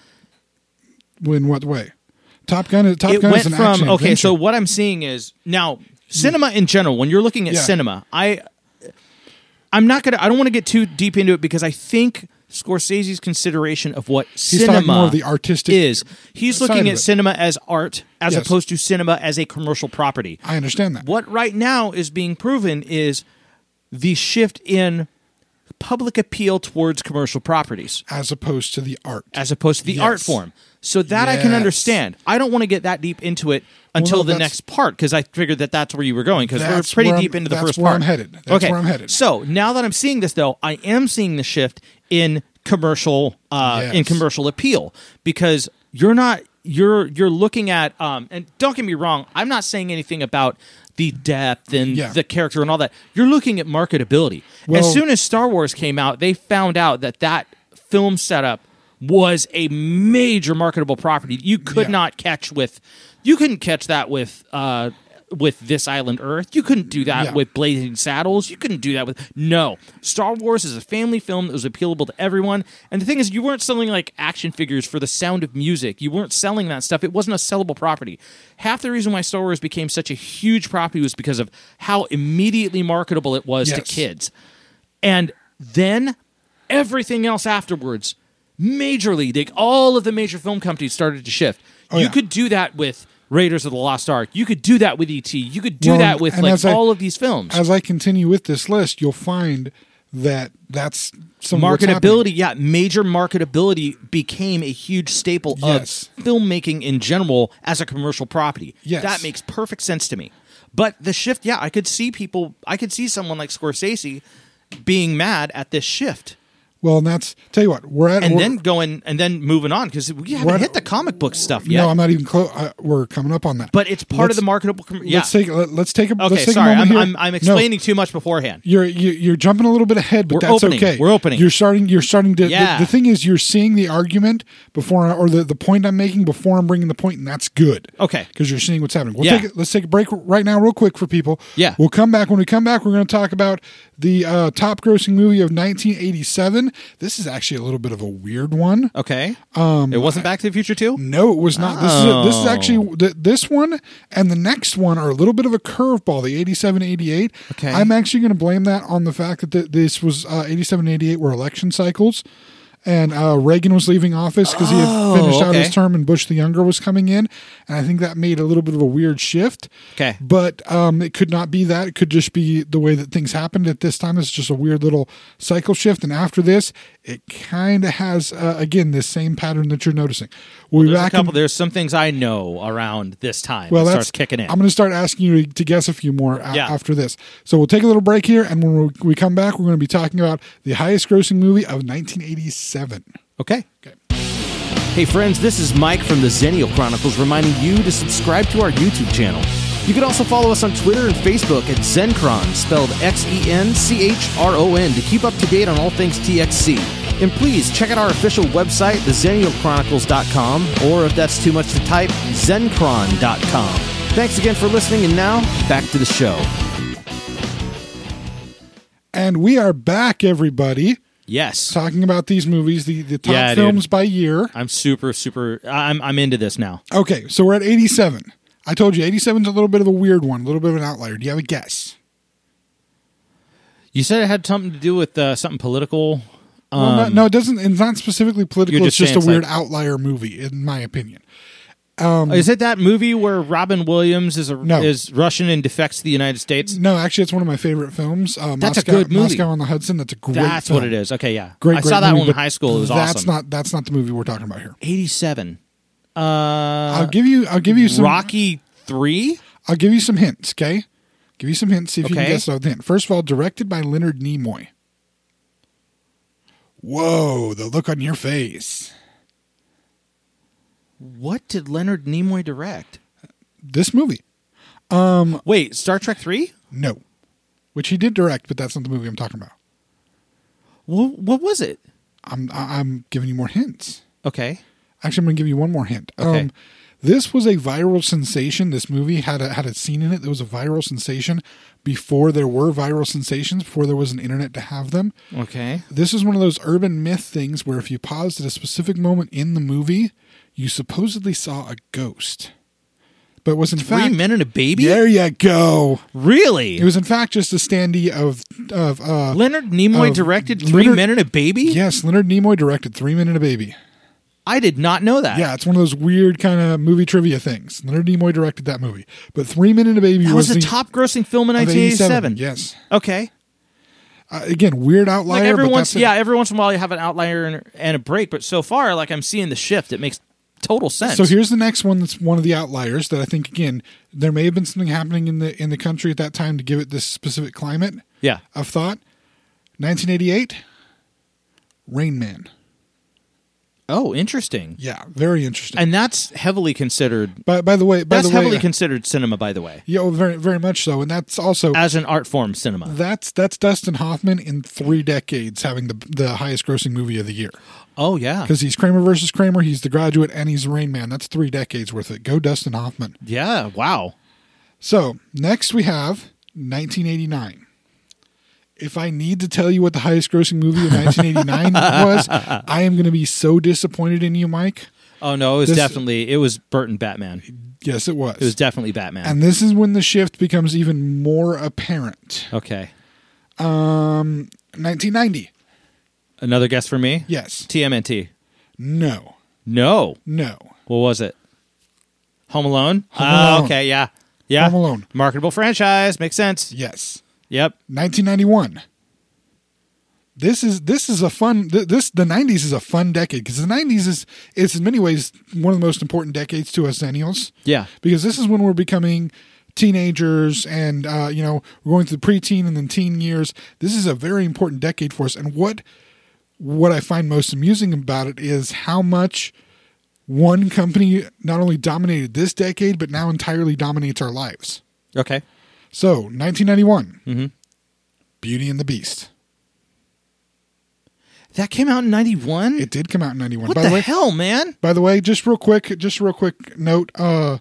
In what way? Top Gun is Top It Gun went is an from action okay. adventure. So what I'm seeing is now cinema in general. When you're looking at Yeah. cinema, I I'm not gonna. I don't want to get too deep into it because I think Scorsese's consideration of what He's cinema talking more of the artistic is. He's side looking of at it. cinema as art as Yes. opposed to cinema as a commercial property. I understand that. What right now is being proven is the shift in public appeal towards commercial properties As opposed to the art. as opposed to the Yes. art form. So that I can Yes. understand. I don't want to get that deep into it until no, the that's- next part because I figured that that's where you were going because we're That's pretty where I'm- deep into the that's first where part. I'm headed. That's okay. where I'm headed. So now that I'm seeing this, though, I am seeing the shift in commercial uh, Yes. in commercial appeal because you're not you're you're looking at um, and don't get me wrong, I'm not saying anything about the depth and Yeah. the character and all that. You're looking at marketability. Well- as soon as Star Wars came out, they found out that that film setup was a major marketable property. You could Yeah. not catch with, you couldn't catch that with, uh, with This Island Earth. You couldn't do that Yeah. with Blazing Saddles. You couldn't do that with no. Star Wars is a family film that was appealable to everyone. And the thing is, you weren't selling like action figures for the Sound of Music. You weren't selling that stuff. It wasn't a sellable property. Half the reason why Star Wars became such a huge property was because of how immediately marketable it was to Yes. kids. And then everything else afterwards, majorly, they, all of the major film companies started to shift. Oh, you yeah. could do that with Raiders of the Lost Ark. You could do that with E T. You could do Well, that with and like as I- all of these films. As I continue with this list, you'll find that that's some of what's happening. Marketability, yeah, major marketability became a huge staple Yes. of filmmaking in general as a commercial property. Yes. That makes perfect sense to me. But the shift, yeah, I could see people, I could see someone like Scorsese being mad at this shift. Well, and that's tell you what we're at, and we're, then going and then moving on because we haven't We're at- hit the comic book stuff yet. No, I'm not even close. Uh, we're coming up on that, but it's part Let's- of the marketable. Com- yeah. Let's take let, let's take a okay, let's take sorry. a moment I'm, here. I'm, I'm No, explaining too much beforehand. You're you, you're jumping a little bit ahead, but We're that's opening. okay. We're opening. You're starting. You're starting to. Yeah. The, the thing is, you're seeing the argument before, or the, the point I'm making before I'm bringing the point, and that's good. Okay. Because you're seeing what's happening. We'll Yeah. take it, let's take a break right now, real quick for people. Yeah. We'll come back. When we come back, we're going to talk about the uh, top grossing movie of nineteen eighty-seven. This is actually a little bit of a weird one. Okay. Um, it wasn't Back to the Future two? No, it was not. This is a, this is Oh. actually th- this one and the next one are a little bit of a curveball. The eighty-seven, eighty-eight. Okay. I'm actually going to blame that on the fact that th- this was uh, eighty-seven, eighty-eight were election cycles, and uh, Reagan was leaving office because he had Oh, finished out okay. his term, and Bush the younger was coming in, and I think that made a little bit of a weird shift. Okay. But um, it could not be that. It could just be the way that things happened at this time. It's just a weird little cycle shift. And after this, it kind of has, uh, again, this same pattern that you're noticing. We'll be There's a back couple. in- There's some things I know around this time. well, that that's starts kicking in. I'm going to start asking you to, to guess a few more a- Yeah. after this. So we'll take a little break here. And when we, we come back, we're going to be talking about the highest grossing movie of nineteen eighty-seven. okay. Okay. Hey friends, this is Mike from the Zennial Chronicles reminding you to subscribe to our YouTube channel. You can also follow us on Twitter and Facebook at Zencron, spelled X E N C H R O N, to keep up to date on all things T X C. And please check out our official website, the zennial chronicles dot com, or if that's too much to type, zencron dot com. Thanks again for listening, and now, back to the show. And we are back, everybody, Yes. talking about these movies, the, the top Yeah, films dude. by year. I'm super, super, I'm, I'm into this now. Okay, so we're at eighty-seven. I told you, eighty-seven is a little bit of a weird one, a little bit of an outlier. Do you have a guess? You said it had something to do with uh, something political. Well, Um, no, no, it doesn't. It's not specifically political. you're It's just just a saying weird it's outlier movie, in my opinion. Is it that movie where Robin Williams is a, No. is Russian and defects to the United States? No, actually, it's one of my favorite films. Uh, That's a Moscow, good movie. Moscow on the Hudson. That's a great. That's film. what it is. Okay, yeah. Great, I great saw that movie, one in but high school. It was that's awesome. not. That's not the movie we're talking about here. eighty-seven. Uh, I'll give you. I'll give you some. Rocky three? I'll give you some hints. Okay, give you some hints. See if you can Okay. guess the hint. First of all, directed by Leonard Nimoy. Whoa! The look on your face. What did Leonard Nimoy direct? This movie. Wait, Star Trek three? No, which he did direct, but that's not the movie I'm talking about. What, what was it? I'm I- I'm giving you more hints. Okay. Actually, I'm going to give you one more hint. Okay. Um, this was a viral sensation. This movie had a had a scene in it that was a viral sensation before there were viral sensations, before there was an internet to have them. Okay. This is one of those urban myth things where if you paused at a specific moment in the movie, you supposedly saw a ghost. But it was in Three fact... Men and a Baby? There you go. Really? It was in fact just a standee of... of uh, Leonard Nimoy of directed Three Leonard- Men and a Baby? Yes, Leonard Nimoy directed Three Men and a Baby. I did not know that. Yeah, it's one of those weird kind of movie trivia things. Leonard Nimoy directed that movie. But Three Men and a Baby That was the the top grossing film in of nineteen eighty-seven. Yes. Okay. Uh, again, weird outlier. Like every but once, that's it. yeah, every once in a while you have an outlier and, and a break, but so far, like I'm seeing the shift. It makes total sense. So here's the next one that's one of the outliers that I think, again, there may have been something happening in the in the country at that time to give it this specific climate yeah, of thought. nineteen eighty-eight, Rain Man. oh, interesting. Yeah, very interesting. And that's heavily considered. by, by the way, by That's the way, heavily uh, considered cinema, by the way, yeah, oh, very very much so, and that's also as an art form, cinema. that's that's Dustin Hoffman in three decades having the the highest grossing movie of the year. Oh yeah, Because he's Kramer versus Kramer, he's The Graduate, and he's Rain Man. That's three decades worth of it. Go Dustin Hoffman. yeah. Wow. So next we have nineteen eighty-nine. If I need to tell you what the highest grossing movie of nineteen eighty-nine was, I am going to be so disappointed in you, Mike. Oh no, it was This- definitely it was Burton Batman. Yes, it was. It was definitely Batman. And this is when the shift becomes even more apparent. okay. Um, nineteen ninety. Another guess for me. Yes. T M N T. No. No. No. What was it? Home Alone. Home Oh, Alone. okay. Yeah. Yeah. Home Alone. Marketable franchise. Makes sense. Yes. Yep. nineteen ninety-one. This is this is a fun th- this the nineties is a fun decade because the nineties is is in many ways one of the most important decades to us Zennials. Yeah. Because this is when we're becoming teenagers and uh, you know we're going through preteen and then teen years. This is a very important decade for us. And what what I find most amusing about it is how much one company not only dominated this decade, but now entirely dominates our lives. Okay. So, nineteen ninety-one, Mm-hmm. Beauty and the Beast. That came out in ninety-one? It did come out in ninety-one. What by the, the way, hell, man? By the way, just real quick, just a real quick note. Uh,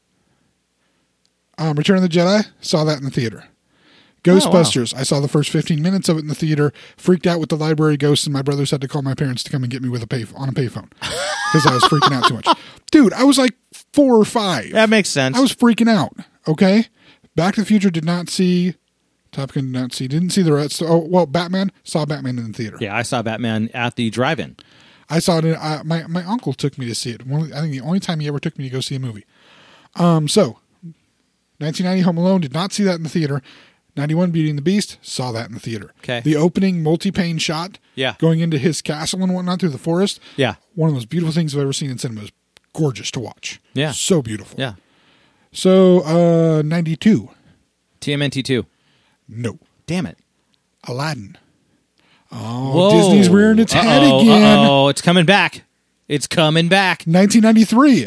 um, Return of the Jedi, saw that in the theater. Ghostbusters, Oh, wow. I saw the first fifteen minutes of it in the theater, freaked out with the library ghosts, and my brothers had to call my parents to come and get me with a pay on a payphone because I was freaking out too much. Dude, I was like four or five. That makes sense. I was freaking out, okay? Back to the Future did not see, Top Gun did not see, didn't see the rest. Oh, well, Batman, saw Batman in the theater. Yeah, I saw Batman at the drive-in. I saw it. In, uh, my my uncle took me to see it. One of the- I think the only time he ever took me to go see a movie. Um, so, nineteen ninety Home Alone, did not see that in the theater. ninety-one Beauty and the Beast, saw that in the theater. Okay. The opening multi-pane shot, Yeah. going into his castle and whatnot through the forest. Yeah. One of the most beautiful things I've ever seen in cinema. It was gorgeous to watch. Yeah. So beautiful. Yeah. So, uh, ninety-two, T M N T two. no. Damn it. Aladdin. Oh, Whoa. Disney's rearing its head Uh-oh, again. Uh-oh, it's coming back. It's coming back. nineteen ninety-three.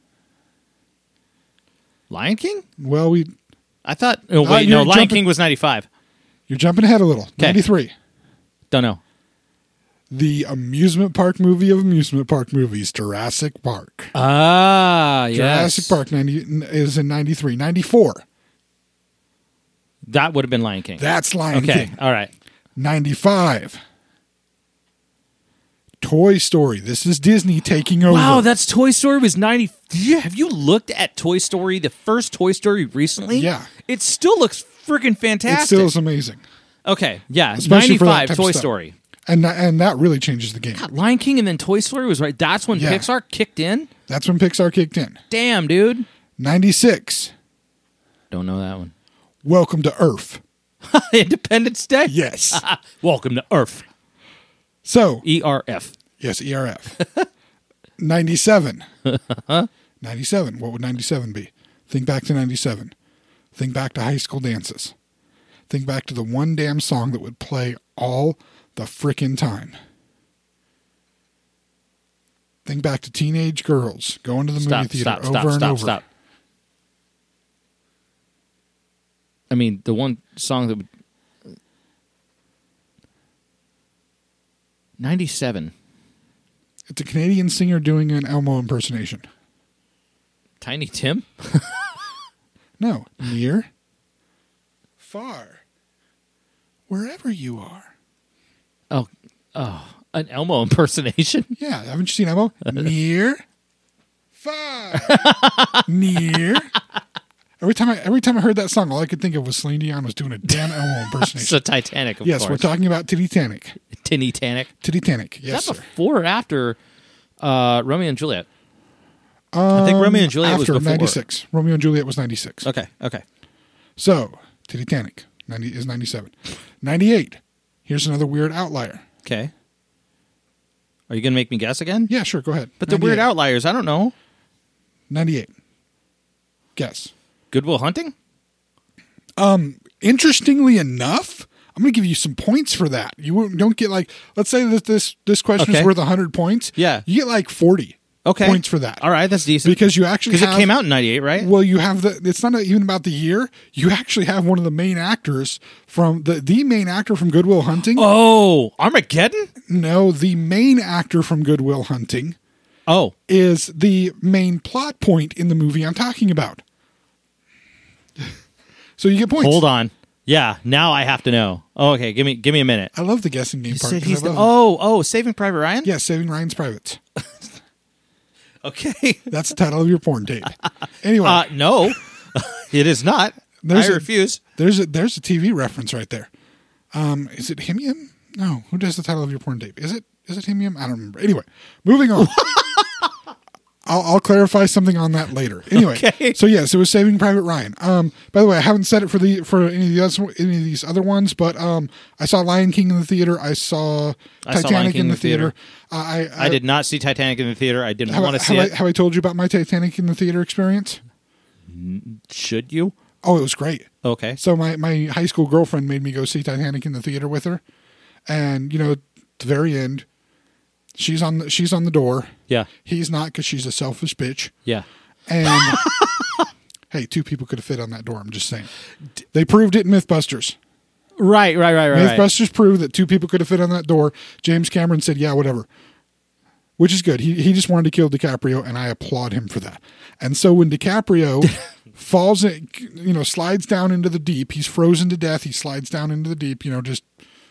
Lion King? Well, we I thought. Oh, Uh, wait, you're no. Lion jumping- King was ninety-five. you're jumping ahead a little. ninety-three. Don't know. The amusement park movie of amusement park movies, Jurassic Park. Ah, yes. Jurassic Park ninety is in ninety-three. ninety-four. That would have been Lion King. That's Lion okay. King. All right. ninety-five. Toy Story. This is Disney taking over. Wow, that's Toy Story was ninety. Yeah, have you looked at Toy Story, the first Toy Story recently? Yeah. It still looks freaking it fantastic. still is amazing. Okay, yeah. Especially for that ninety-five type of Toy stuff. Story. And that, and that really changes the game. God, Lion King and then Toy Story was right. That's when Yeah. Pixar kicked in? That's when Pixar kicked in. Damn, dude. ninety-six. Don't know that one. Welcome to Earth. Independence Day? Yes. Welcome to Earth. So, E R F. yes, E R F. ninety-seven. ninety-seven. What would ninety-seven be? Think back to ninety-seven. Think back to high school dances. Think back to the one damn song that would play all the frickin' time. Think back to teenage girls going to the Stop, movie theater stop, over stop, and stop, over. stop. I mean, the one song that would. ninety-seven. It's a Canadian singer doing an Elmo impersonation. Tiny Tim? No, near, far, wherever you are. Oh, oh, an Elmo impersonation? Yeah, haven't you seen Elmo? Near, far, near. Every time I every time I heard that song, all I could think of was Celine Dion was doing a damn Elmo It's impersonation. a Titanic, of Yes, course. we're talking about Titanic. Tinny-tanic. Titanic. Is Yes, that sir. before or after uh, Romeo and Juliet? I think Romeo and Juliet was After before. ninety-six. Romeo and Juliet was ninety-six. Okay, okay. So, Titanic ninety is ninety-seven. ninety-eight. Here's another weird outlier. Okay. Are you going to make me guess again? Yeah, sure, go ahead. But the weird ninety-eight. outliers, I don't know. ninety-eight. Guess. Goodwill Hunting? Interestingly enough, I'm going to give you some points for that. You won't- don't get like, let's say that this this question is Okay. worth one hundred points. Yeah. You get like forty Okay. points for that. All right, that's decent. Because you actually Because it have, came out in ninety-eight, right? Well, you have the. It's not even about the year. You actually have one of the main actors from the the main actor from Goodwill Hunting. Oh, Armageddon? No, the main actor from Goodwill Hunting Oh, is the main plot point in the movie I'm talking about. So you get points. hold on. Yeah, now I have to know. Oh, okay, give me give me a minute. I love the guessing game You part. said 'cause he's I the, love it. oh, oh, Saving Private Ryan? Yeah, Saving Ryan's Privates. Okay. That's the title of your porn tape. Anyway, Uh, no, it is not. There's I a- refuse. there's a there's a T V reference right there. Um, is it Himium? No, who does the title of your porn tape? Is it is it Himium? I don't remember. Anyway, moving on. I'll, I'll clarify something on that later. Anyway, Okay. so yes, it was Saving Private Ryan. Um, by the way, I haven't said it for the for any of the other, any of these other ones, but um, I saw Lion King in the theater. I saw I saw Titanic Lion King in the theater. Uh, I, I I did not see Titanic in the theater. I didn't Have, want I, to see have, it. I, have I told you about my Titanic in the theater experience? Should you? Oh, it was great. Okay. So my, my high school girlfriend made me go see Titanic in the theater with her. And, you know, the very end. She's on the, she's on the door. Yeah. He's not because she's a selfish bitch. Yeah. And hey, two people could have fit on that door. I'm just saying. They proved it in Mythbusters. Right, right, right, right. Mythbusters right. proved that two people could have fit on that door. James Cameron said, yeah, whatever. Which is good. He he just wanted to kill DiCaprio, and I applaud him for that. And so when DiCaprio falls, in, you know, slides down into the deep, he's frozen to death. He slides down into the deep, you know, just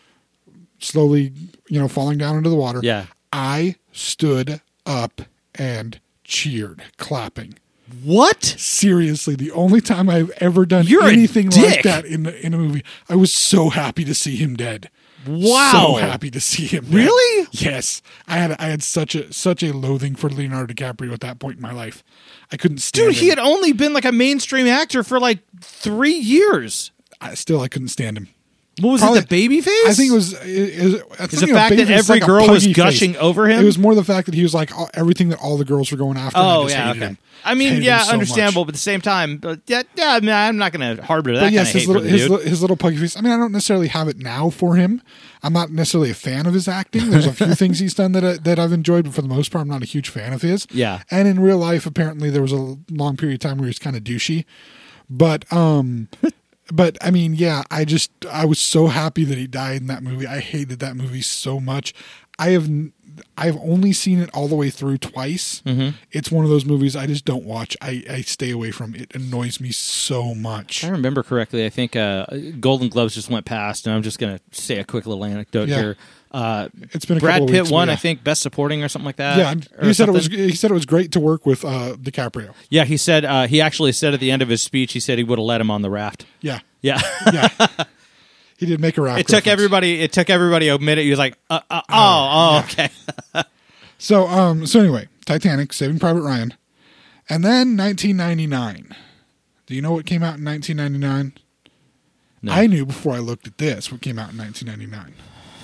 slowly, you know, falling down into the water. Yeah. I stood up and cheered, clapping. What? Seriously, the only time I've ever done You're anything a dick. like that in in a movie. I was so happy to see him dead. Wow. So happy to see him dead. Really? Yes. I had I had such a such a loathing for Leonardo DiCaprio at that point in my life. I couldn't stand Dude, him. he had only been like a mainstream actor for like three years. I, still I couldn't stand him. What was Probably- it, the baby face? I think it was. It, it, Is the fact that every girl was gushing over him? It was more the fact that he was like all, everything that all the girls were going after. Oh, and I just yeah, hated okay. him. I mean, Hated yeah, him so understandable, much. but at the same time, but yeah, yeah I mean, I'm not going to harbor that But kind yes, of his hate little, for the his, dude. little, his little puggy face. I mean, I don't necessarily have it now for him. I'm not necessarily a fan of his acting. There's a few things he's done that I, that I've enjoyed, but for the most part, I'm not a huge fan of his. Yeah. And in real life, apparently, there was a long period of time where he was kind of douchey. But, um, but I mean, yeah, I just I was so happy that he died in that movie. I hated that movie so much. I have. I've only seen it all the way through twice. Mm-hmm. It's one of those movies I just don't watch. I, I stay away from. It annoys me so much. If I remember correctly, I think uh, Golden Globes just went past, and I'm just going to say a quick little anecdote Yeah. here. Uh, It's been a Brad couple of Pitt weeks, won, yeah. I think, Best Supporting or something like that. Yeah, or he said it was. something. He said it was great to work with uh, DiCaprio. Yeah, he said uh, he actually said at the end of his speech, he said he would have let him on the raft. Yeah, Yeah, yeah. He did make a raft. it took reference. everybody. It took everybody a minute. He was like, uh, uh, "Oh, oh, okay." So, um, so anyway, Titanic, Saving Private Ryan, and then nineteen ninety-nine. Do you know what came out in nineteen ninety-nine? No. I knew before I looked at this what came out in nineteen ninety-nine.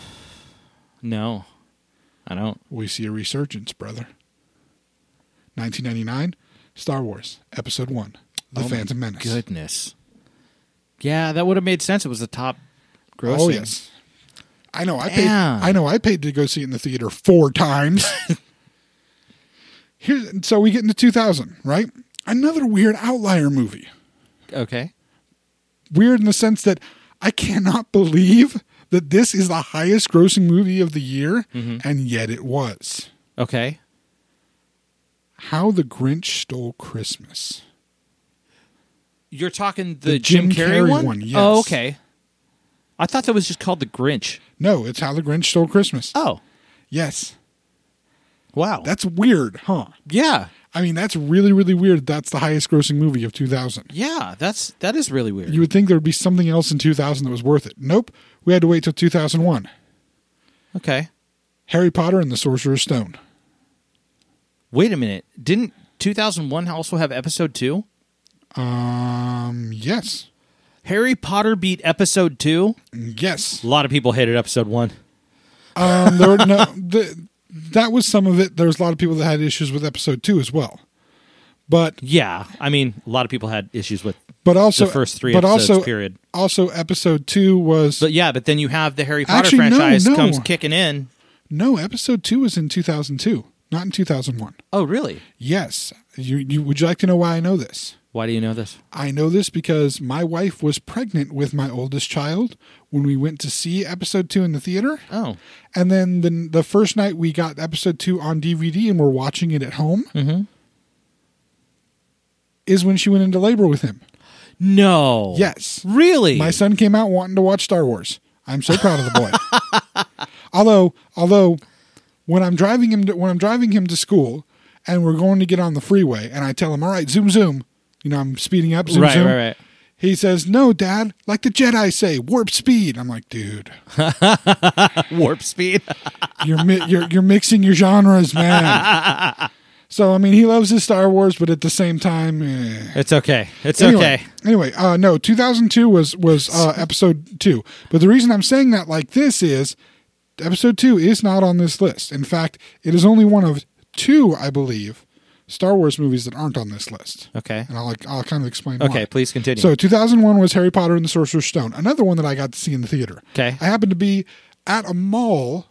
No, I don't. We see a resurgence, brother. nineteen ninety-nine, Star Wars, Episode One, The Oh my Phantom Menace. Goodness. Yeah, that would have made sense. It was the top grossing. Oh yes, I know. I paid. Damn. I know. I paid to go see it in the theater four times. Here, so we get into two thousand, right? Another weird outlier movie. Okay. Weird in the sense that I cannot believe that this is the highest grossing movie of the year, Mhm. and yet it was. Okay. How the Grinch Stole Christmas. You're talking the, The Jim, Jim Carrey, Carrey one? one, yes. Oh, okay. I thought that was just called The Grinch. No, it's How the Grinch Stole Christmas. Oh, Yes. wow. That's weird, huh? yeah. I mean, that's really, really weird. That's the highest grossing movie of two thousand. Yeah, that's that is really weird. You would think there would be something else in two thousand that was worth it. Nope. We had to wait till two thousand one. Okay. Harry Potter and the Sorcerer's Stone. Wait a minute. Didn't two thousand one also have episode two? Um, yes. Harry Potter beat episode two? Yes. A lot of people hated episode one. Um, there were no, the, that was some of it. There was a lot of people that had issues with episode two as well. But Yeah. I mean, a lot of people had issues with but also the first three but episodes, also, period. Also, episode two was But yeah, but then you have the Harry Potter Actually, no, franchise no. comes kicking in. no. Episode two was in two thousand two, not in two thousand one. Oh, really? Yes. You, you would you like to know why I know this? Why do you know this? I know this because my wife was pregnant with my oldest child when we went to see episode two in the theater. Oh. And then the, the first night we got episode two on D V D and we're watching it at home Mm-hmm. is when she went into labor with him. No. Yes. Really? My son came out wanting to watch Star Wars. I'm so proud of the boy. although, although when I'm driving him to, when I'm driving him to school and we're going to get on the freeway and I tell him, all right, zoom, zoom. You know, I'm speeding up, zoom, right, zoom. right, right. He says, no, Dad, like the Jedi say, warp speed. I'm like, dude, Warp speed. you're, mi- you're, you're mixing your genres, man. So, I mean, he loves his Star Wars, but at the same time, eh. It's okay. It's Anyway, okay. Anyway, uh, no, two thousand two was was uh, episode two. But the reason I'm saying that like this is episode two is not on this list. In fact, it is only one of two, I believe, Star Wars movies that aren't on this list. Okay. And I'll like I'll kind of explain Okay, why. please continue. So two thousand one was Harry Potter and the Sorcerer's Stone. Another one that I got to see in the theater. Okay. I happened to be at a mall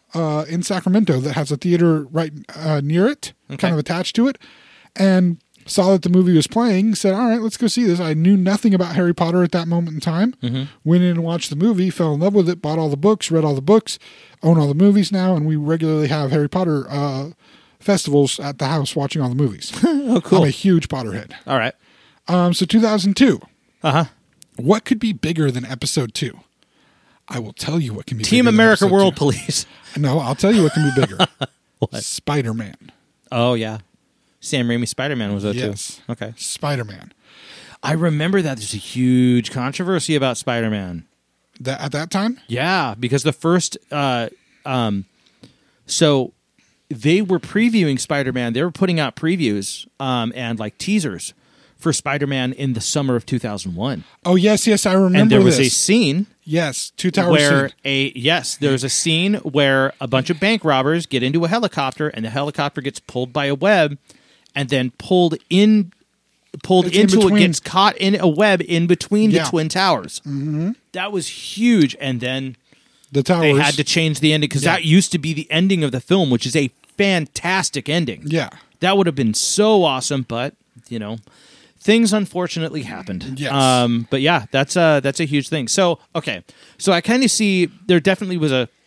uh, in Sacramento that has a theater right uh, near it, Okay. kind of attached to it, and saw that the movie was playing, said, all right, let's go see this. I knew nothing about Harry Potter at that moment in time. Mm-hmm. Went in and watched the movie, fell in love with it, bought all the books, read all the books, own all the movies now, and we regularly have Harry Potter uh, festivals at the house watching all the movies. Oh, cool. I'm a huge Potterhead. All right. Um, so two thousand two. Uh-huh. What could be bigger than episode two? I will tell you what can be Team bigger than America episode World two. Police. No, I'll tell you what can be bigger. What? Spider-Man. Oh, yeah. Sam Raimi Spider-Man was that Yes. too. Okay. Spider-Man. I remember that there's a huge controversy about Spider-Man. That at that time? Yeah, because the first uh um so they were previewing Spider-Man. They were putting out previews um and like teasers for Spider-Man in the summer of two thousand one. Oh, yes, yes, I remember And there was a this. scene Yes, Two Towers where scene. a yes, there's a scene where a bunch of bank robbers get into a helicopter and the helicopter gets pulled by a web and then pulled in pulled It's in into it between. gets caught in a web in between Yeah. the twin towers. Mm-hmm. That was huge, and then The Towers. they had to change the ending because Yeah. that used to be the ending of the film, which is a fantastic ending. Yeah. That would have been so awesome, but you know, things unfortunately happened. Yes. Um, but yeah, that's a that's a huge thing. So okay, so I kind of see there definitely was a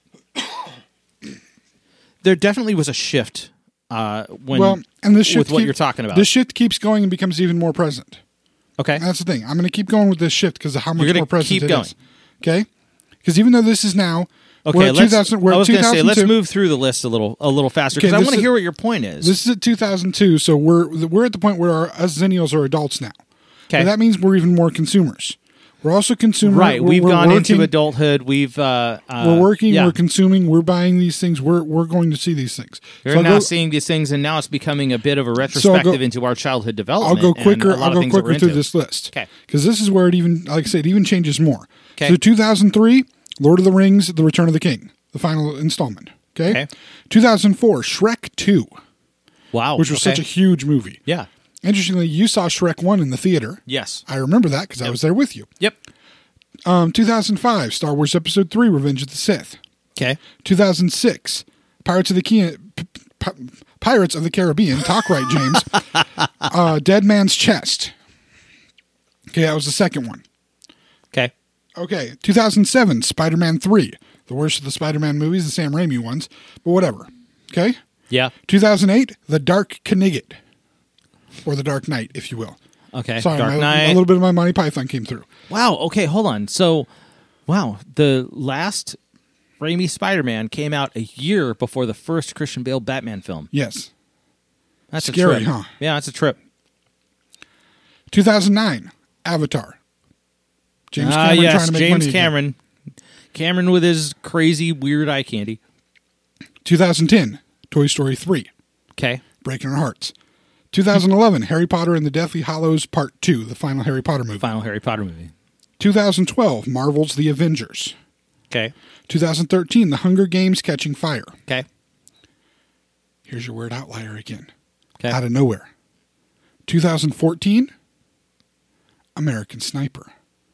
there definitely was a shift uh, when Well, and this shift with what keep- you're talking about. This shift keeps going and becomes even more present. okay, And that's the thing. I'm going to keep going with this shift because of how much You're gonna more present keep it going. is. Okay? Because even though this is now, okay. we're at Let's. two thousand, we're I at was going to say let's two thousand two. move through the list a little a little faster because Okay, I this want to is- hear what your point is. This is at two thousand two, so we're we're at the point where our, us Zennials are adults now. okay, And that means we're even more consumers. We're also consumers. right. We're, We've we're gone working, into adulthood. We've uh, uh, We're working. Yeah. We're consuming. We're buying these things. We're we're going to see these things. You're So I'll now go- seeing these things, and now it's becoming a bit of a So I'll go- retrospective into our childhood I'll development. go and quicker. a lot I'll of go things that quicker we're through into. this list. Okay. Because this is where it even, like I said, it even changes more. Okay. So two thousand three, Lord of the Rings: The Return of the King, the final installment. Okay. Okay. two thousand four, Shrek two, Wow, which was okay. such a huge movie. yeah. Interestingly, you saw Shrek one in the theater. Yes. I remember that because I was there with you. Yep. Um, two thousand five, Star Wars Episode three, Revenge of the Sith. Okay. two thousand six, Pirates of the Ke- P- P- Pirates of the Caribbean. Talk right, James. uh, Dead Man's Chest. Okay, that was the second one. Okay. Okay, two thousand seven, Spider-Man three. The worst of the Spider-Man movies, the Sam Raimi ones, but whatever. Okay? Yeah. two thousand eight, The Dark Knigget. Or The Dark Knight, if you will. Okay. Sorry, Dark my, Knight. a little bit of my Monty Python came through. Wow. Okay. Hold on. So, wow, the last Raimi Spider-Man came out a year before the first Christian Bale Batman film. Yes. That's Scary, a trip. huh? Yeah, that's a trip. two thousand nine, Avatar. James Ah, Cameron yes, trying to make James money again. Cameron. Cameron with his crazy, weird eye candy. two thousand ten, Toy Story three, Okay. Breaking Our Hearts. two thousand eleven, Harry Potter and the Deathly Hallows Part two, the final Harry Potter movie. Final Harry Potter movie. two thousand twelve, Marvel's The Avengers. Okay. two thousand thirteen, The Hunger Games Catching Fire. Okay. Here's your weird outlier again. Okay. Out of nowhere. two thousand fourteen, American Sniper.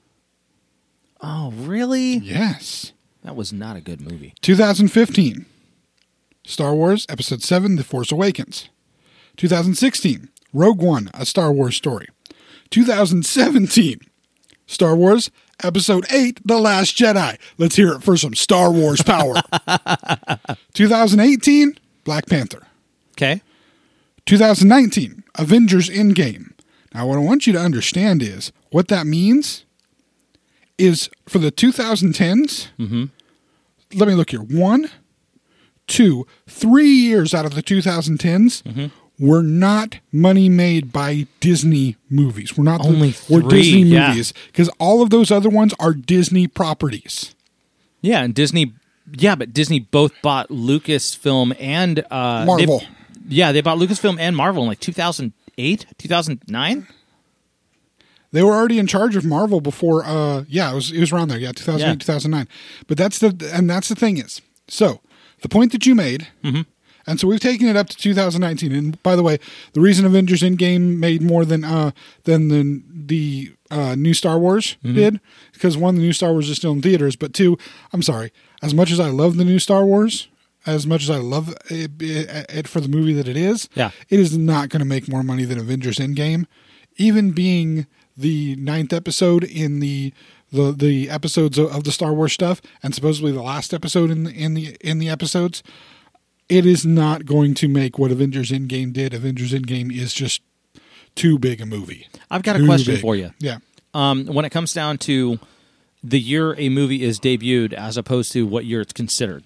Oh, really? Yes. That was not a good movie. two thousand fifteen, Star Wars Episode seven, The Force Awakens. two thousand sixteen, Rogue One, A Star Wars Story. two thousand seventeen, Star Wars Episode eight, The Last Jedi. Let's hear it for some Star Wars power. two thousand eighteen, Black Panther. Okay. two thousand nineteen, Avengers Endgame. Now, what I want you to understand is what that means is for the twenty tens. Mm-hmm. Let me look here. One, two, three years out of the twenty tens Mm-hmm. were not money made by Disney movies. We're not the, Only we're three, Disney yeah. movies because all of those other ones are Disney properties. Yeah, and Disney. Yeah, but Disney both bought Lucasfilm and uh, Marvel. they- yeah, they bought Lucasfilm and Marvel in like two thousand eight, two thousand nine. They were already in charge of Marvel before. Uh, yeah, it was it was around there. Yeah, two thousand eight, Yeah. two thousand nine. But that's the and that's the thing is so the point that you made, Mm-hmm. and so we've taken it up to two thousand nineteen. And by the way, the reason Avengers Endgame made more than uh than the the uh, new Star Wars Mm-hmm. did, because one, the new Star Wars is still in theaters, but two, I'm sorry, as much as I love the new Star Wars, as much as I love it, it, it for the movie that it is, Yeah. it is not going to make more money than Avengers Endgame, even being the ninth episode in the the the episodes of, of the Star Wars stuff, and supposedly the last episode in the, in the in the episodes. It is not going to make what Avengers Endgame did. Avengers Endgame is just too big a movie. I've got a Too question big. for you. Yeah. Um, when it comes down to the year a movie is debuted as opposed to what year it's considered.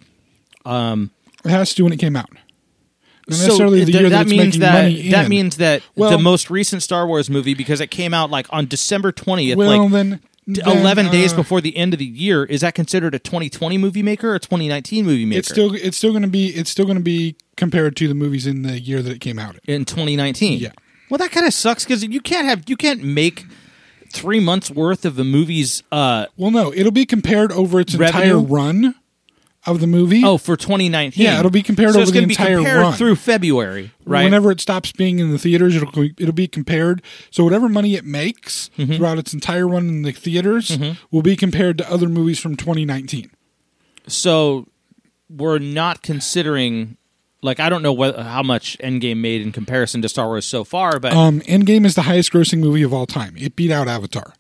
It has to do when it came out. Not So necessarily the th- year that, it's means making that money that in. means that Well- the most recent Star Wars movie, because it came out like on December twentieth, well, like then, d- then, eleven days uh, before the end of the year, is that considered a twenty twenty movie maker or a twenty nineteen movie maker? It's still it's still going to be it's still going to be compared to the movies in the year that it came out in. in twenty nineteen. Yeah. Well, that kind of sucks because you can't have you can't make three months worth of the movie's. Uh, Well, no, it'll be compared over its Revenue? entire run of the movie. oh, for twenty nineteen. Yeah, it'll be compared so over it's the gonna entire be compared run. through February, right? Whenever it stops being in the theaters, it'll it'll be compared. So whatever money it makes Mm-hmm. throughout its entire run in the theaters will be compared to other movies from twenty nineteen. So we're not considering. Like, I don't know what, how much Endgame made in comparison to Star Wars so far, but Um, Endgame is the highest grossing movie of all time. It beat out Avatar.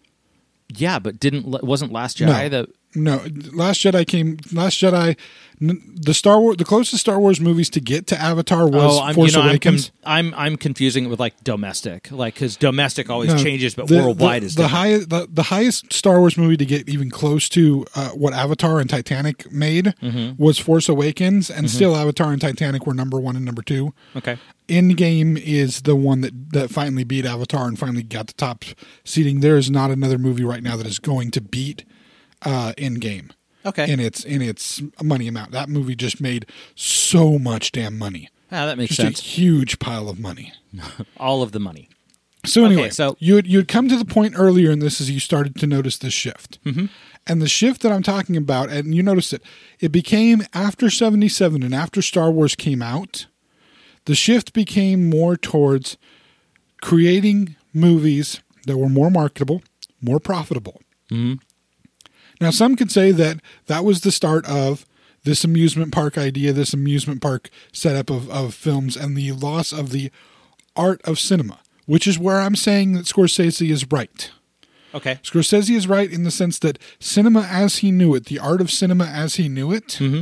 yeah, but didn't wasn't Last Jedi No. the No, Last Jedi came. Last Jedi, n- the Star Wars, the closest Star Wars movies to get to Avatar was oh, I'm, Force you know, Awakens. I'm, com- I'm I'm confusing it with like domestic, like because domestic always No, changes, but the- worldwide the, is the different. highest. The, the highest Star Wars movie to get even close to uh, what Avatar and Titanic made Mm-hmm. was Force Awakens, and still Avatar and Titanic were number one and number two. Okay, Endgame is the one that, that finally beat Avatar and finally got the top seating. There is not another movie right now that is going to beat uh, Endgame okay, in its in its money amount. That movie just made so much damn money. ah, that makes Just sense. a huge pile of money. All of the money. So anyway, Okay, so- you had, you had come to the point earlier in this as you started to notice this shift. Mm-hmm. And the shift that I'm talking about, and you noticed it, it became after seventy-seven and after Star Wars came out, the shift became more towards creating movies that were more marketable, more profitable. Mm-hmm. Now, some could say that that was the start of this amusement park idea, this amusement park setup of, of films, and the loss of the art of cinema, which is where I'm saying that Scorsese is right. Okay, Scorsese is right in the sense that cinema as he knew it, the art of cinema as he knew it, Mm-hmm.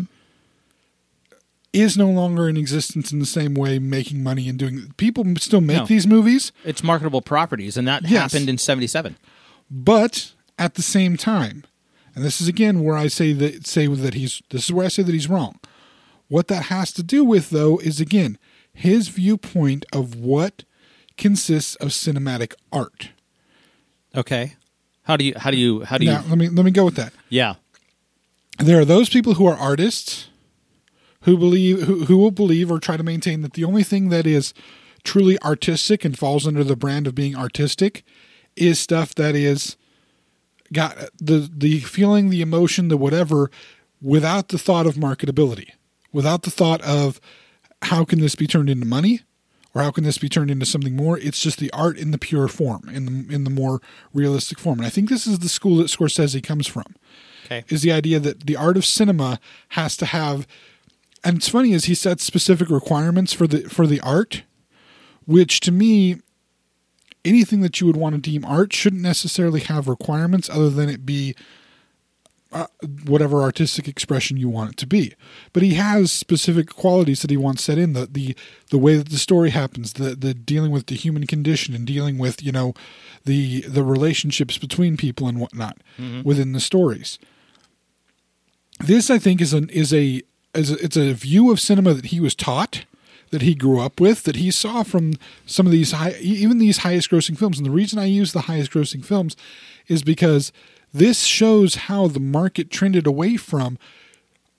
is no longer in existence in the same way, making money and doing. People still make No. these movies, it's marketable properties, and that Yes. happened in seventy-seven. but at the same time, and this is again where I say that say that he's. This is where I say that he's wrong. What that has to do with, though, is again his viewpoint of what consists of cinematic art. Okay, how do you how do you how do you? Now, let me let me go with that. Yeah, There are those people who are artists who believe who, who will believe or try to maintain that the only thing that is truly artistic and falls under the brand of being artistic is stuff that is got the the feeling, the emotion, the whatever, without the thought of marketability, without the thought of how can this be turned into money or how can this be turned into something more. It's just the art in the pure form, in the in the more realistic form. And I think this is the school that Scorsese comes from. okay, Is the idea that the art of cinema has to have, and it's funny is he sets specific requirements for the for the art, which to me, anything that you would want to deem art shouldn't necessarily have requirements other than it be uh, whatever artistic expression you want it to be. But he has specific qualities that he wants set in, the the the way that the story happens, the the dealing with the human condition and dealing with, you know, the the relationships between people and whatnot within the stories. This, I think, is an is a is a, it's a view of cinema that he was taught, that he grew up with, that he saw from some of these high, even these highest grossing films. And the reason I use the highest grossing films is because this shows how the market trended away from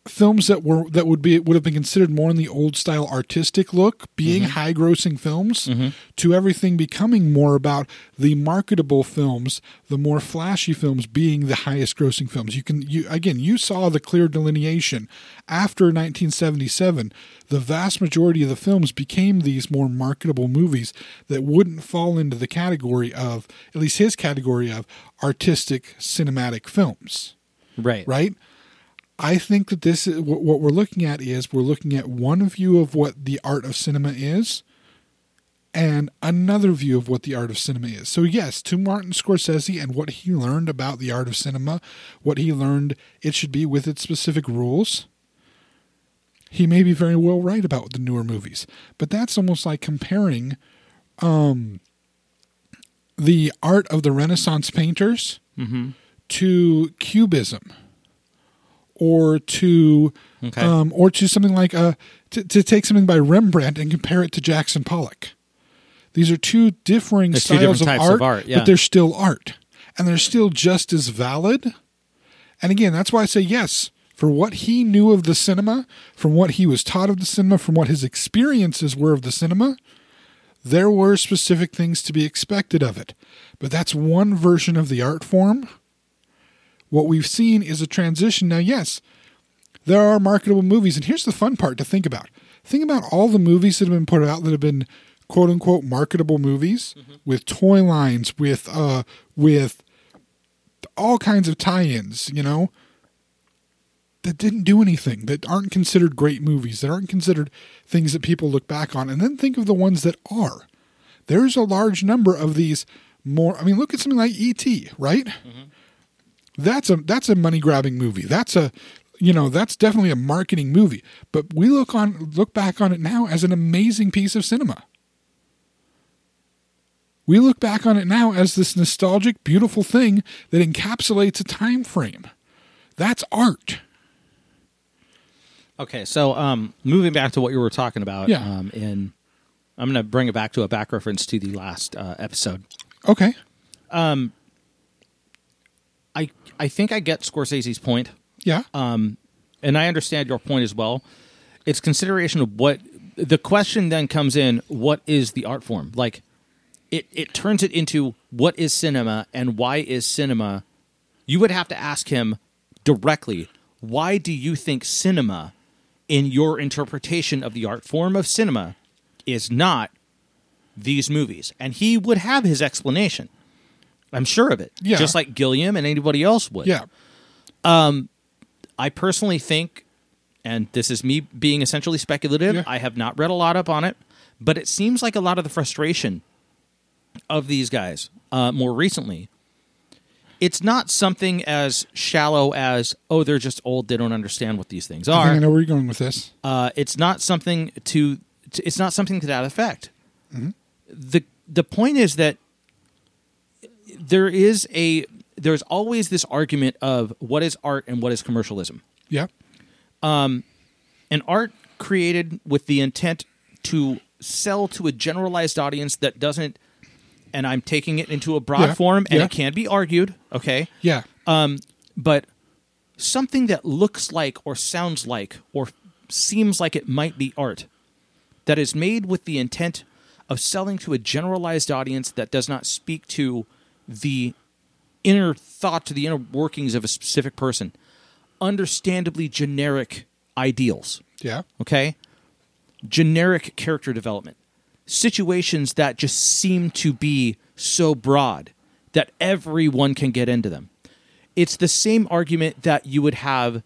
films that were that would be would have been considered more in the old style artistic look being mm-hmm. high grossing films mm-hmm. to everything becoming more about the marketable films, the more flashy films being the highest grossing films. You can you again you saw the clear delineation after nineteen seventy-seven. The vast majority of the films became these more marketable movies that wouldn't fall into the category of, at least his category of, artistic cinematic films. Right. Right? I think that this is what we're looking at is we're looking at one view of what the art of cinema is and another view of what the art of cinema is. So yes, to Martin Scorsese and what he learned about the art of cinema, what he learned it should be with its specific rules, he may be very well right about the newer movies. But that's almost like comparing um, the art of the Renaissance painters mm-hmm. to Cubism. Or to, okay. um, or to something like uh, to, to take something by Rembrandt and compare it to Jackson Pollock. These are two differing They're styles two different of types art, of art yeah. but they're still art, and they're still just as valid. And again, that's why I say yes for what he knew of the cinema, from what he was taught of the cinema, from what his experiences were of the cinema. There were specific things to be expected of it, but that's one version of the art form. What we've seen is a transition. Now, yes, there are marketable movies, and here's the fun part to think about. Think about all the movies that have been put out that have been quote-unquote marketable movies mm-hmm. with toy lines, with uh, with all kinds of tie-ins, you know, that didn't do anything, that aren't considered great movies, that aren't considered things that people look back on. And then think of the ones that are. There's a large number of these more, I mean, look at something like E T, right? Mm-hmm. That's a that's a money grabbing movie. That's a you know that's definitely a marketing movie. But we look on look back on it now as an amazing piece of cinema. We look back on it now as this nostalgic, beautiful thing that encapsulates a time frame. That's art. Okay, so um, moving back to what you were talking about, yeah. um, in I'm going to bring it back to a back reference to the last uh, episode. Okay. Um. I I think I get Scorsese's point. Yeah. Um, and I understand your point as well. It's consideration of what the question then comes in. What is the art form? Like, it it turns it into what is cinema and why is cinema? You would have to ask him directly. Why do you think cinema, in your interpretation of the art form of cinema, is not these movies? And he would have his explanation. I'm sure of it. Yeah. Just like Gilliam and anybody else would. Yeah. Um, I personally think, and this is me being essentially speculative, yeah. I have not read a lot up on it, but it seems like a lot of the frustration of these guys uh, more recently, it's not something as shallow as, oh, they're just old, they don't understand what these things are. I think I know where you're going with this. Uh, it's not something to, to, it's not something to that effect. Mm-hmm. The The point is that there is a there's always this argument of what is art and what is commercialism. Yeah. Um, an art created with the intent to sell to a generalized audience that doesn't, and I'm taking it into a broad yeah. form, and yeah. it can be argued, okay? Yeah. Um, but something that looks like or sounds like or seems like it might be art that is made with the intent of selling to a generalized audience that does not speak to the inner thought, to the inner workings of a specific person. Understandably generic ideals. Yeah. Okay? Generic character development. Situations that just seem to be so broad that everyone can get into them. It's the same argument that you would have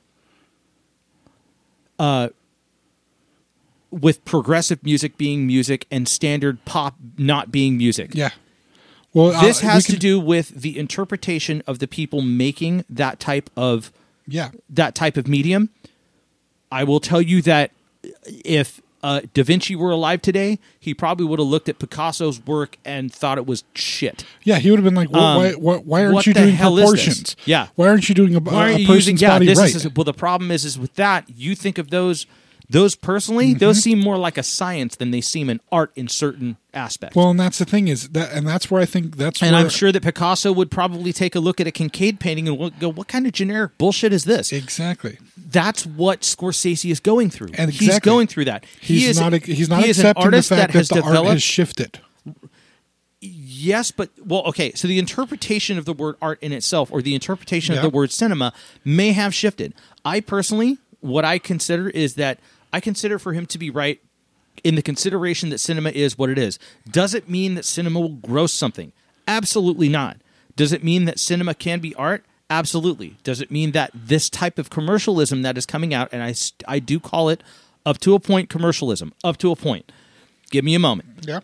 uh, with progressive music being music and standard pop not being music. Yeah. Well, this uh, has can, to do with the interpretation of the people making that type of yeah. that type of medium. I will tell you that if uh, Da Vinci were alive today, he probably would have looked at Picasso's work and thought it was shit. Yeah, he would have been like, well, Um, why, why, why aren't what you the doing hell is this? proportions? Yeah. Why aren't you doing a, Why are a you person's using, yeah, body this right? is, well, the problem is, is with that, you think of those, those personally, mm-hmm. those seem more like a science than they seem an art in certain aspects. Well, and that's the thing is that, and that's where I think that's. And where, I'm sure that Picasso would probably take a look at a Kincaid painting and go, "What kind of generic bullshit is this?" Exactly. that's what Scorsese is going through. And he's exactly. going through that. He's he is, not. He's not he is accepting an artist the fact that has that the developed. art has shifted. Yes, but well, okay. So the interpretation of the word art in itself, or the interpretation Yeah. of the word cinema, may have shifted. I personally, what I consider is that I consider for him to be right in the consideration that cinema is what it is. Does it mean that cinema will gross something? Absolutely not. Does it mean that cinema can be art? Absolutely. Does it mean that this type of commercialism that is coming out, and I, I do call it up to a point commercialism, up to a point. Give me a moment. Yeah.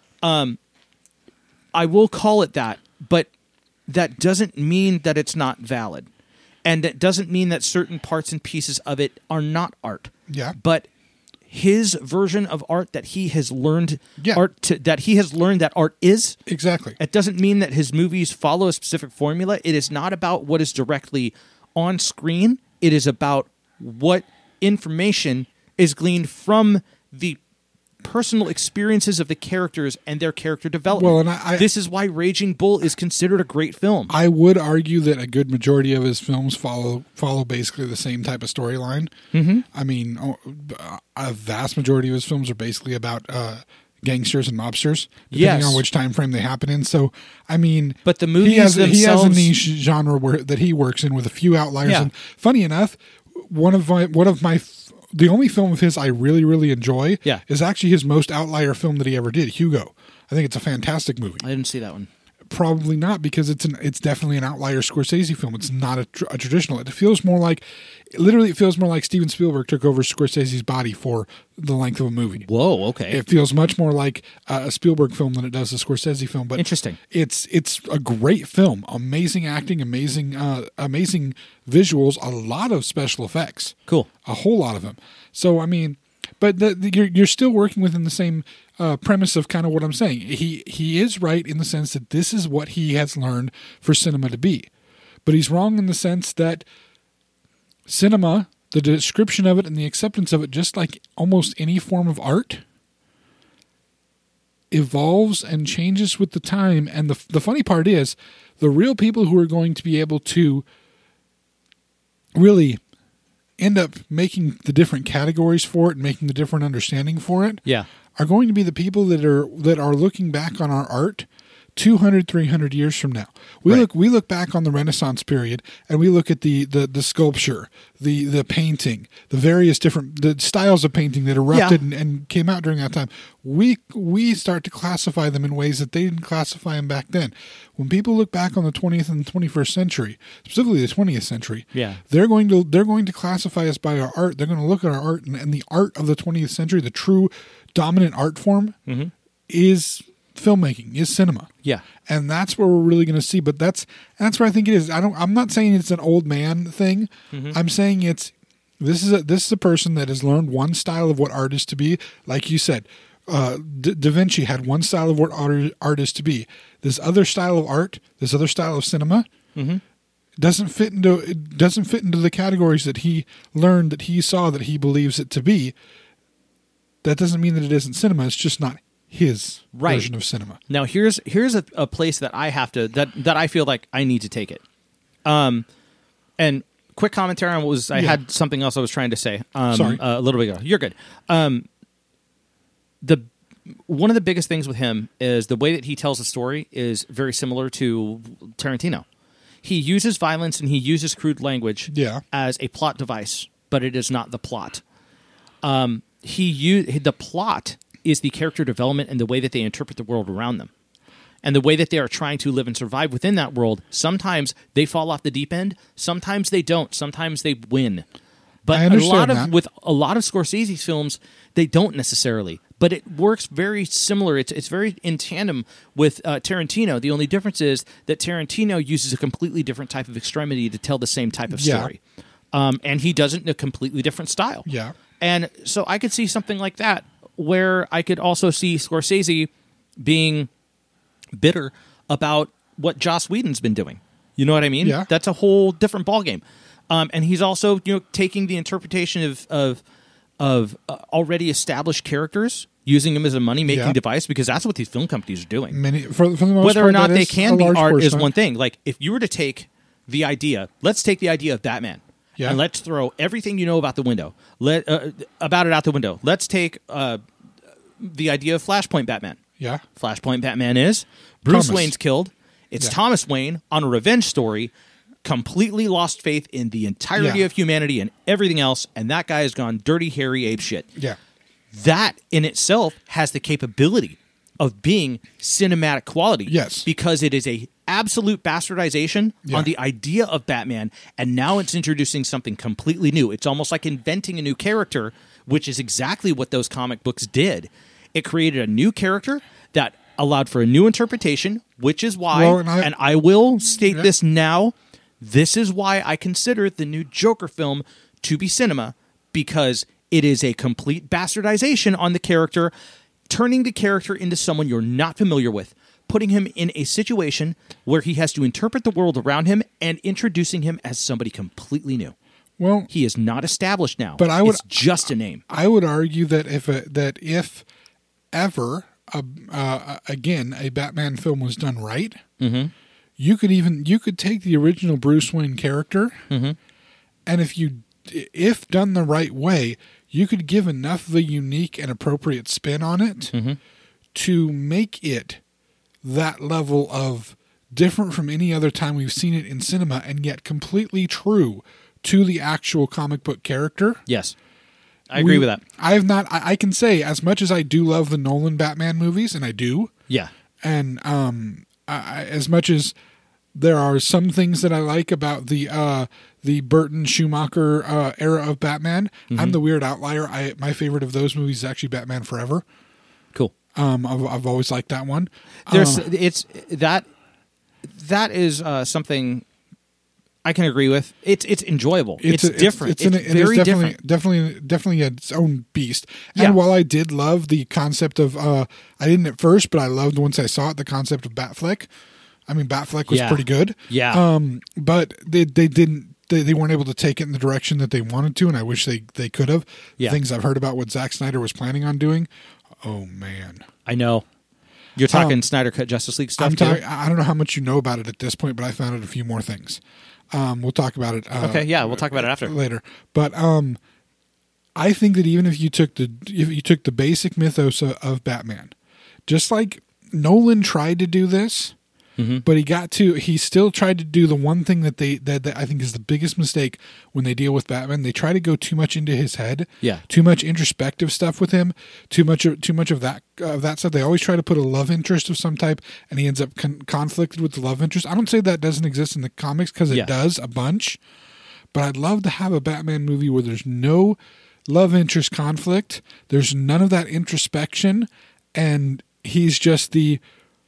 I will call it that, but that doesn't mean that it's not valid. And that doesn't mean that certain parts and pieces of it are not art. Yeah. But his version of art that he has learned Yeah. art to, that he has learned that art is, Exactly. it doesn't mean that his movies follow a specific formula. It is not about what is directly on screen. It is about what information is gleaned from the personal experiences of the characters and their character development. Well, and I- I- this is why Raging Bull is considered a great film. I would argue that a good majority of his films follow follow basically the same type of storyline. Mm-hmm. I mean, oh, a vast majority of his films are basically about uh, gangsters and mobsters, depending Yes. on which time frame they happen in. So, I mean, But the he movies has, he has a themselves- niche genre where that he works in with a few outliers. Yeah. And funny enough, one of my one of my the only film of his I really really enjoy Yeah. is actually his most outlier film that he ever did, Hugo. I think it's a fantastic movie. I didn't see that one. Probably not, because it's an it's definitely an outlier Scorsese film. It's not a, tr- a traditional. It feels more like, literally, it feels more like Steven Spielberg took over Scorsese's body for the length of a movie. Whoa, okay. It feels much more like uh, a Spielberg film than it does a Scorsese film. But Interesting. It's it's a great film. Amazing acting, amazing uh, amazing visuals, a lot of special effects. Cool. A whole lot of them. So I mean, but the, the, you're you're still working within the same uh, premise of kind of what I'm saying. He he is right in the sense that this is what he has learned for cinema to be, but he's wrong in the sense that cinema, the description of it and the acceptance of it, just like almost any form of art, evolves and changes with the time. And the the funny part is, the real people who are going to be able to really end up making the different categories for it and making the different understanding for it Yeah. are going to be the people that are that are looking back on our art two hundred, three hundred years from now. We Right. look we look back on the Renaissance period and we look at the the, the sculpture, the the painting, the various different the styles of painting that erupted Yeah. and, and came out during that time. We we start to classify them in ways that they didn't classify them back then. When people look back on the twentieth and twenty-first century, specifically the twentieth century, Yeah. they're going to they're going to classify us by our art. They're going to look at our art and, and the art of the twentieth century, the true dominant art form, Mm-hmm. is filmmaking, is cinema. Yeah. And that's where we're really going to see. But that's that's where I think it is. I don't. I'm not saying it's an old man thing. Mm-hmm. I'm saying it's this is a this is a person that has learned one style of what art is to be. Like you said, uh, da, da Vinci had one style of what art, art is to be. This other style of art, this other style of cinema, Mm-hmm. doesn't fit into it doesn't fit into the categories that he learned, that he saw, that he believes it to be. That doesn't mean that it isn't cinema. It's just not his Right. version of cinema. Now here's here's a, a place that I have to that that I feel like I need to take it. Um, and quick commentary on what was I Yeah. had something else I was trying to say. Um, Sorry. uh, a little bit ago. You're good. Um, the one of the biggest things with him is the way that he tells a story is very similar to Tarantino. He uses violence and he uses crude language Yeah. as a plot device, but it is not the plot. Um, he u- the plot is the character development and the way that they interpret the world around them. And the way that they are trying to live and survive within that world. Sometimes they fall off the deep end, sometimes they don't, sometimes they win. But I a understand lot of that. with a lot of Scorsese's films, they don't necessarily. But it works very similar. It's it's very in tandem with uh, Tarantino. The only difference is that Tarantino uses a completely different type of extremity to tell the same type of Yeah. story, um, and he does it in a completely different style. Yeah. And so I could see something like that, where I could also see Scorsese being bitter about what Joss Whedon's been doing. You know what I mean? Yeah. That's a whole different ballgame. Um, and he's also, you know, taking the interpretation of of, of uh, already established characters, using them as a money making Yeah. device, because that's what these film companies are doing. Many for, for the most Whether part, or not that they is can a be large art is portion. one thing. Like if you were to take the idea, let's take the idea of Batman, Yeah. and let's throw everything you know about the window. Let uh, about it out the window. Let's take uh, the idea of Flashpoint Batman. Yeah. Flashpoint Batman is Bruce Thomas. Wayne's killed. It's Yeah. Thomas Wayne on a revenge story, completely lost faith in the entirety Yeah. of humanity and everything else, and that guy has gone dirty, hairy ape shit. Yeah. That in itself has the capability of being cinematic quality. Yes. Because it is a absolute bastardization Yeah. on the idea of Batman, and now it's introducing something completely new. It's almost like inventing a new character, which is exactly what those comic books did. It created a new character that allowed for a new interpretation, which is why, Well, and, and I, I- will state Yeah. this now, this is why I consider the new Joker film to be cinema, because it is a complete bastardization on the character, turning the character into someone you're not familiar with, putting him in a situation where he has to interpret the world around him and introducing him as somebody completely new. Well, He is not established now. But I would- it's just a name. I would argue that if a, that if ever a, uh, again a Batman film was done right, Mm-hmm. you could even you could take the original Bruce Wayne character, Mm-hmm. and if you if done the right way, you could give enough of a unique and appropriate spin on it Mm-hmm. to make it that level of different from any other time we've seen it in cinema, and yet completely true to the actual comic book character. Yes. I agree We- with that. I have not. I, I can say, as much as I do love the Nolan Batman movies, and I do, Yeah. and um, I, I- as much as there are some things that I like about the uh, the Burton Schumacher uh, era of Batman, Mm-hmm. I'm the weird outlier. I my favorite of those movies is actually Batman Forever. Cool. Um, I've, I've always liked that one. There's Uh, it's that that is uh, something I can agree with. It's it's enjoyable. It's, a- different. It's, in a- it is very definitely, different. Definitely, definitely its own beast. And Yeah. while I did love the concept of, uh, I didn't at first, but I loved once I saw it, the concept of Batfleck. I mean, Batfleck was Yeah. pretty good. Yeah. Um, but they they didn't. They, they weren't able to take it in the direction that they wanted to, and I wish they, they could have. Yeah. Things I've heard about what Zack Snyder was planning on doing. Oh man, I know. You're talking Um, Snyder Cut Justice League stuff. I'm too? talking. I don't know how much you know about it at this point, but I found out a few more things. Um, we'll talk about it. Uh, Okay, yeah, we'll talk about it after. later. But um, I think that even if you took the if you took the basic mythos of, of Batman, just like Nolan tried to do this, Mm-hmm. but he got to he still tried to do the one thing that they that, that I think is the biggest mistake when they deal with Batman. They try to go too much into his head, Yeah. too much introspective stuff with him, too much of too much of that of that stuff. They always try to put a love interest of some type, and he ends up con- conflicted with the love interest. I don't say that doesn't exist in the comics, because it Yeah. does a bunch, but I'd love to have a Batman movie where there's no love interest conflict, there's none of that introspection, and he's just the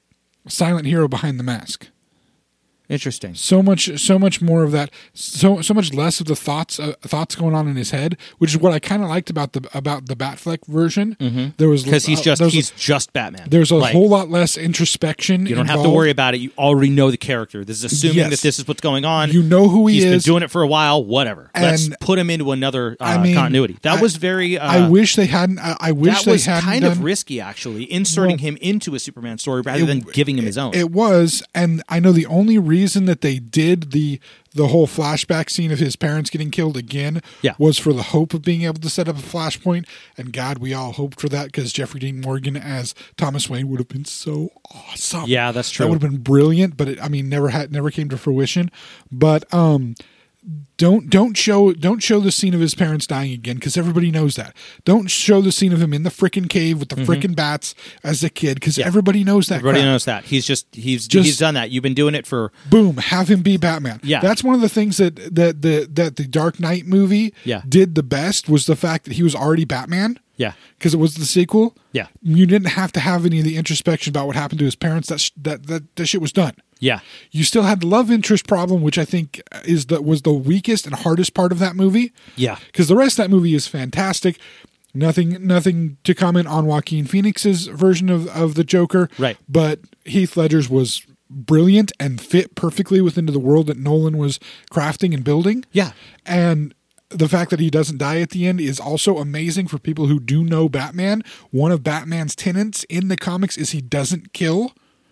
silent hero behind the mask. Interesting. So much, so much more of that. So, so much less of the thoughts, uh, thoughts going on in his head, which is what I kind of liked about the about the Batfleck version. Mm-hmm. There was Because he's uh, just there's, he's just Batman. there's a Like, whole lot less introspection. You don't have to involved. worry about it. You already know the character. This is assuming Yes. that this is what's going on. You know who he He's is. been doing it for a while. Whatever. Let's And- put him into another uh, I mean, continuity. That I- was very. Uh, I wish they hadn't. I, I wish that they was hadn't kind done, of risky, actually, inserting Well, him into a Superman story rather than giving him his own. It was, and I know the only reason that they did the the whole flashback scene of his parents getting killed again Yeah. was for the hope of being able to set up a flashpoint. And God, we all hoped for that, because Jeffrey Dean Morgan as Thomas Wayne would have been so awesome. Yeah, that's true. That would have been brilliant, but it, I mean, never had never came to fruition. But um. Don't don't show don't show the scene of his parents dying again, because everybody knows that. Don't show the scene of him in the frickin' cave with the frickin' bats as a kid, because Yeah. everybody knows that. Everybody crap. knows that. He's just he's Just- he's done that. You've been doing it for Boom, have him be Batman. Yeah. That's one of the things that that the that the Dark Knight movie Yeah. did the best, was the fact that he was already Batman, yeah because it was the sequel. yeah You didn't have to have any of the introspection about what happened to his parents. That sh- that that, that shit was done. yeah You still had the love interest problem, which I think is the was the weakest and hardest part of that movie. yeah Because the rest of that movie is fantastic. Nothing nothing to comment on Joaquin Phoenix's version of, of the Joker. Right. But Heath Ledger's was brilliant and fit perfectly within the world that Nolan was crafting and building. yeah And the fact that he doesn't die at the end is also amazing for people who do know Batman. One of Batman's tenets in the comics is he doesn't kill. yeah.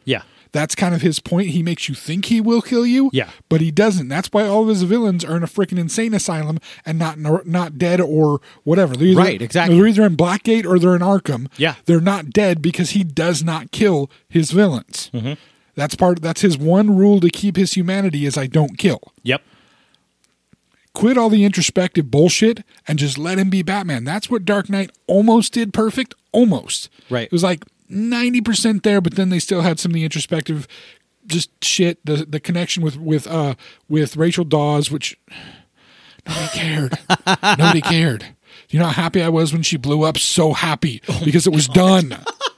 That's kind of his point. He makes you think he will kill you, Yeah. but he doesn't. That's why all of his villains are in a freaking insane asylum and not not dead or whatever. They're either, Right, exactly. They're either in Blackgate or they're in Arkham. Yeah. They're not dead because he does not kill his villains. Mm-hmm. That's part. That's his one rule to keep his humanity is I don't kill. Yep. Quit all the introspective bullshit and just let him be Batman. That's what Dark Knight almost did perfect. Almost. Right. It was like ninety percent there, but then they still had some of the introspective just shit. The the connection with with uh with Rachel Dawes, which nobody cared. Nobody cared. You know how happy I was when she blew up? So happy because it was done.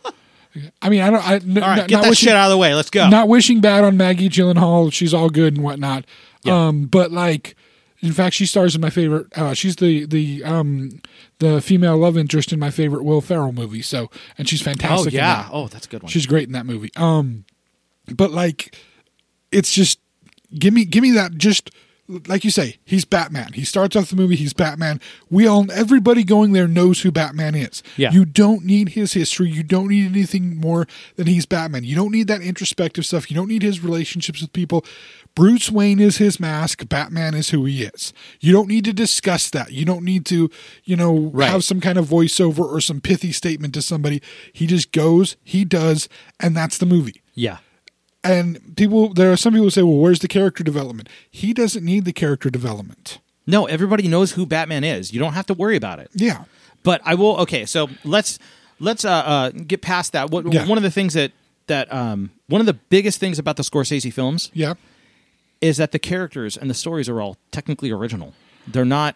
I mean, I don't. I, n- All right, n- get not that wishing, shit out of the way. Let's go. Not wishing bad on Maggie Gyllenhaal. She's all good and whatnot. Yeah. Um, but like, in fact, she stars in my favorite. Uh, she's the the um the female love interest in my favorite Will Ferrell movie. So, and she's oh fantastic. in yeah. that. Oh, that's a good one. She's great in that movie. Um, but like, it's just give me give me that just. Like you say, he's Batman. He starts off the movie, he's Batman. We all, everybody going there knows who Batman is. Yeah. You don't need his history. You don't need anything more than he's Batman. You don't need that introspective stuff. You don't need his relationships with people. Bruce Wayne is his mask. Batman is who he is. You don't need to discuss that. You don't need to, you know, Right. have some kind of voiceover or some pithy statement to somebody. He just goes, he does, and that's the movie. yeah. And people, there are some people who say, well, where's the character development? He doesn't need the character development. No, everybody knows who Batman is. You don't have to worry about it. Yeah. But I will. Okay, so let's let's uh, uh, get past that. What Yeah. one of the things that that um, one of the biggest things about the Scorsese films Yeah. is that the characters and the stories are all technically original. They're not.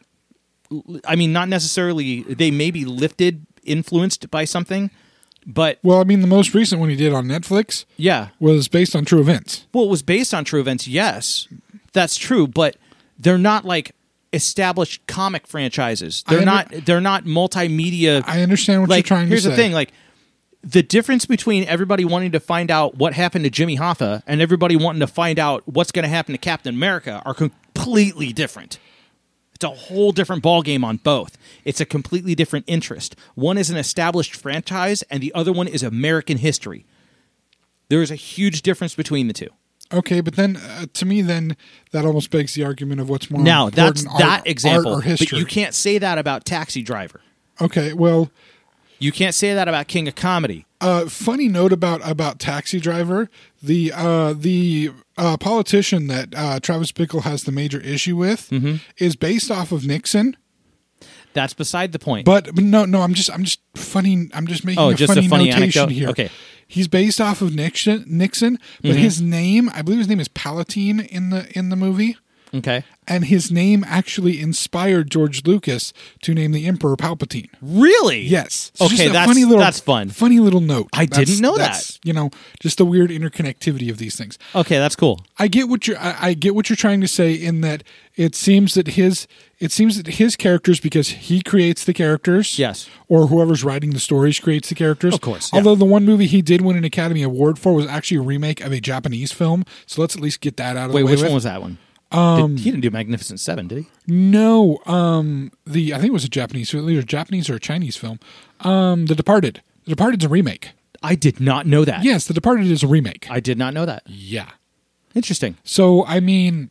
I mean, not necessarily. They may be lifted, influenced by something, but Well, I mean, the most recent one he did on Netflix yeah. was based on true events. Well, it was based on true events. Yes, that's true, but they're not like established comic franchises. They're I not. under- They're not multimedia. I understand what like, you're trying to here's say. the thing, like the difference between everybody wanting to find out what happened to Jimmy Hoffa and everybody wanting to find out what's going to happen to Captain America are completely different. It's a whole different ballgame on both. It's a completely different interest. One is an established franchise, and the other one is American history. There is a huge difference between the two. Okay, but then uh, to me, then that almost begs the argument of what's more Now, that's important, that art, example, art or history. but you can't say that about Taxi Driver. Okay, well, You can't say that about King of Comedy. uh, funny note about about Taxi Driver: the uh, the uh, politician that uh, Travis Bickle has the major issue with Mm-hmm. is based off of Nixon. That's beside the point. But, but no, no, I'm just, I'm just funny. I'm just making Oh, a, just a funny funny notation anecdote? here. Okay. He's based off of Nixon, Nixon, but Mm-hmm. his name, I believe his name is Palatine in the in the movie, okay. and his name actually inspired George Lucas to name the Emperor Palpatine. Really? Yes. So Okay, just a that's- funny little, that's fun. Funny little note. I That's- didn't know that's, You know, just the weird interconnectivity of these things. Okay, that's cool. I get what you're. I, I get what you're trying to say in that it seems that his it seems that his characters, because he creates the characters, Yes. or whoever's writing the stories creates the characters. Of course, yeah. Although the one movie he did win an Academy Award for was actually a remake of a Japanese film, so let's at least get that out of Wait, the way. which with. one was that one? Um, he didn't do Magnificent Seven, did he? No, um, the I think it was a Japanese, either a Japanese or a Chinese film. Um, The Departed. The Departed's a remake. I did not know that. Yes, The Departed is a remake. I did not know that. yeah. Interesting. So I mean,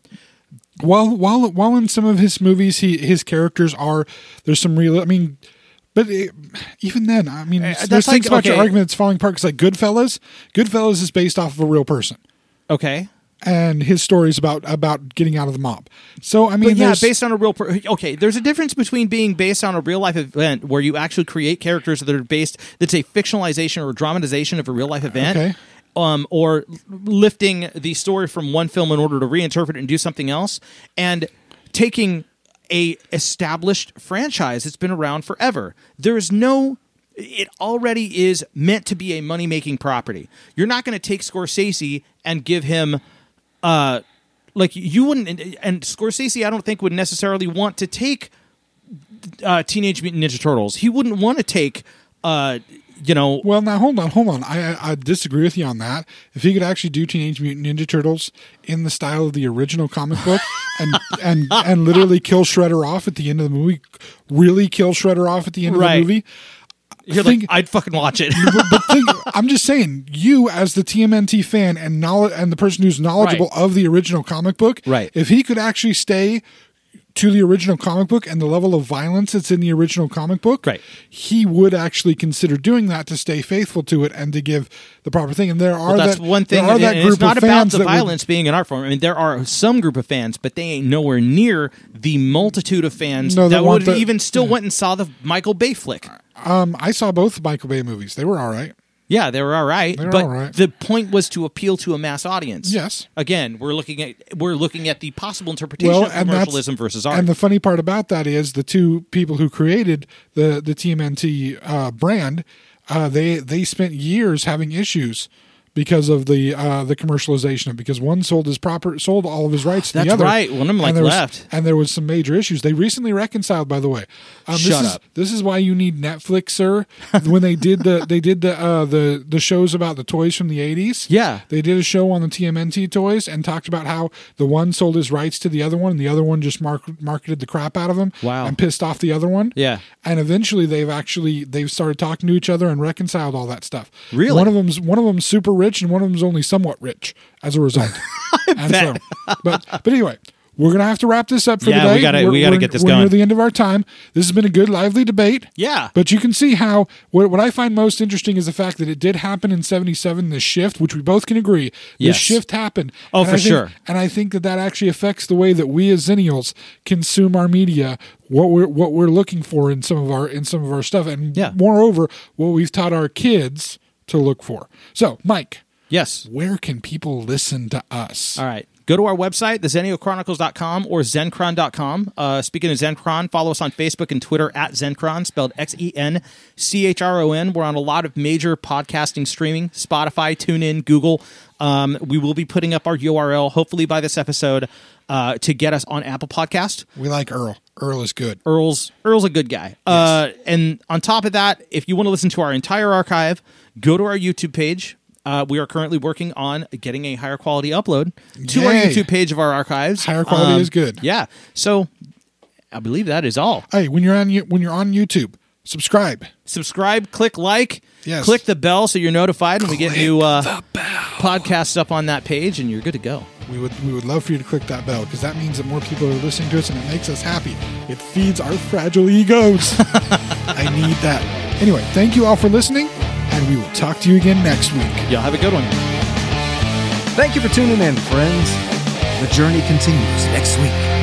while while while in some of his movies, he his characters are there's some real. I mean, but it, even then, I mean, Uh, there's that's things like- about your okay. argument that's falling apart. Because like Goodfellas, Goodfellas is based off of a real person, Okay. and his story is about about getting out of the mob. So I mean, But yeah, there's- based on a real. Per- okay, there's a difference between being based on a real life event where you actually create characters that are based. That's a fictionalization or dramatization of a real life event. Okay. Um, or lifting the story from one film in order to reinterpret it and do something else, and taking a established franchise that's been around forever. There is no. It already is meant to be a money making property. You're not going to take Scorsese and give him. Uh, Like you wouldn't, and- and Scorsese, I don't think would necessarily want to take uh, Teenage Mutant Ninja Turtles. He wouldn't want to take, uh, you know, Well, now hold on, hold on. I, I I disagree with you on that. If he could actually do Teenage Mutant Ninja Turtles in the style of the original comic book, and and and literally kill Shredder off at the end of the movie, really kill Shredder off at the end Right. of the movie, You're think, like, I'd fucking watch it. but, but think, I'm just saying, you as the T M N T fan and knowledge and the person who's knowledgeable Right. of the original comic book, Right. if he could actually stay to the original comic book and the level of violence that's in the original comic book, Right. he would actually consider doing that to stay faithful to it and to give the proper thing. And there are Well, that's that, one thing. There are And that it's group not of about fans the that would- violence being an art form. I mean, there are some group of fans, but they ain't nowhere near the multitude of fans No, they that want would the- even still went and saw the Michael Bay flick. Um, I saw both Michael Bay movies. They were all right. Yeah, they were all right, They were but all right. the point was to appeal to a mass audience. Yes. Again, we're looking at we're looking at the possible interpretation Well, of and that's- commercialism versus art. And the funny part about that is the two people who created the the T M N T uh, brand, uh, they they spent years having issues because of the uh, the commercialization of it, because one sold his proper sold all of his rights to That's the other. right. One of them, like, and there was- left. and there was some major issues. They recently reconciled, by the way. Um, Shut this is, up. This is why you need Netflix, sir. When they did the they did the uh, the the shows about the toys from the eighties. Yeah. They did a show on the T M N T toys and talked about how the one sold his rights to the other one, and the other one just mark- marketed the crap out of him. Wow. And pissed off the other one. Yeah. And eventually, they've actually they've started talking to each other and reconciled all that stuff. Really? One of them's one of them's super rich, and one of them's only somewhat rich as a result. and bet. so, but but anyway. We're gonna have to wrap this up for Yeah, today. we gotta- We're- we gotta we're- get this we're going. near the end of our time. This has been a good, lively debate. Yeah. But you can see how what, what I find most interesting is the fact that it did happen in seventy-seven. This shift, which we both can agree, this Yes. shift happened. Oh, And for I think- sure. And I think that that actually affects the way that we as Zennials consume our media, what we're what we're looking for in some of our in some of our stuff, and Yeah. moreover, what we've taught our kids to look for. So, Mike, Yes. where can people listen to us? All right. Go to our website, the zenio chronicles dot com or zencron dot com. Uh, speaking of Zencron, follow us on Facebook and Twitter at Zencron, spelled X E N C H R O N. We're on a lot of major podcasting streaming, Spotify, TuneIn, Google. Um, we will be putting up our U R L, hopefully by this episode, uh, to get us on Apple Podcast. We like Earl. Earl is good. Earl's Earl's a good guy. Uh, and on top of that, if you want to listen to our entire archive, go to our YouTube page. Uh, we are currently working on getting a higher quality upload to our Yay. YouTube page of our archives. Higher quality Um, is good. Yeah. So I believe that is all. Hey, when you're on you- when you're on YouTube, subscribe. Subscribe, click like, Yes. click the bell so you're notified when we get Click new uh, the bell. podcasts up on that page, and you're good to go. We would we would love for you to click that bell because that means that more people are listening to us and it makes us happy. It feeds our fragile egos. I need that. Anyway, thank you all for listening, and we will talk to you again next week. Y'all have a good one. Thank you for tuning in, friends. The journey continues next week.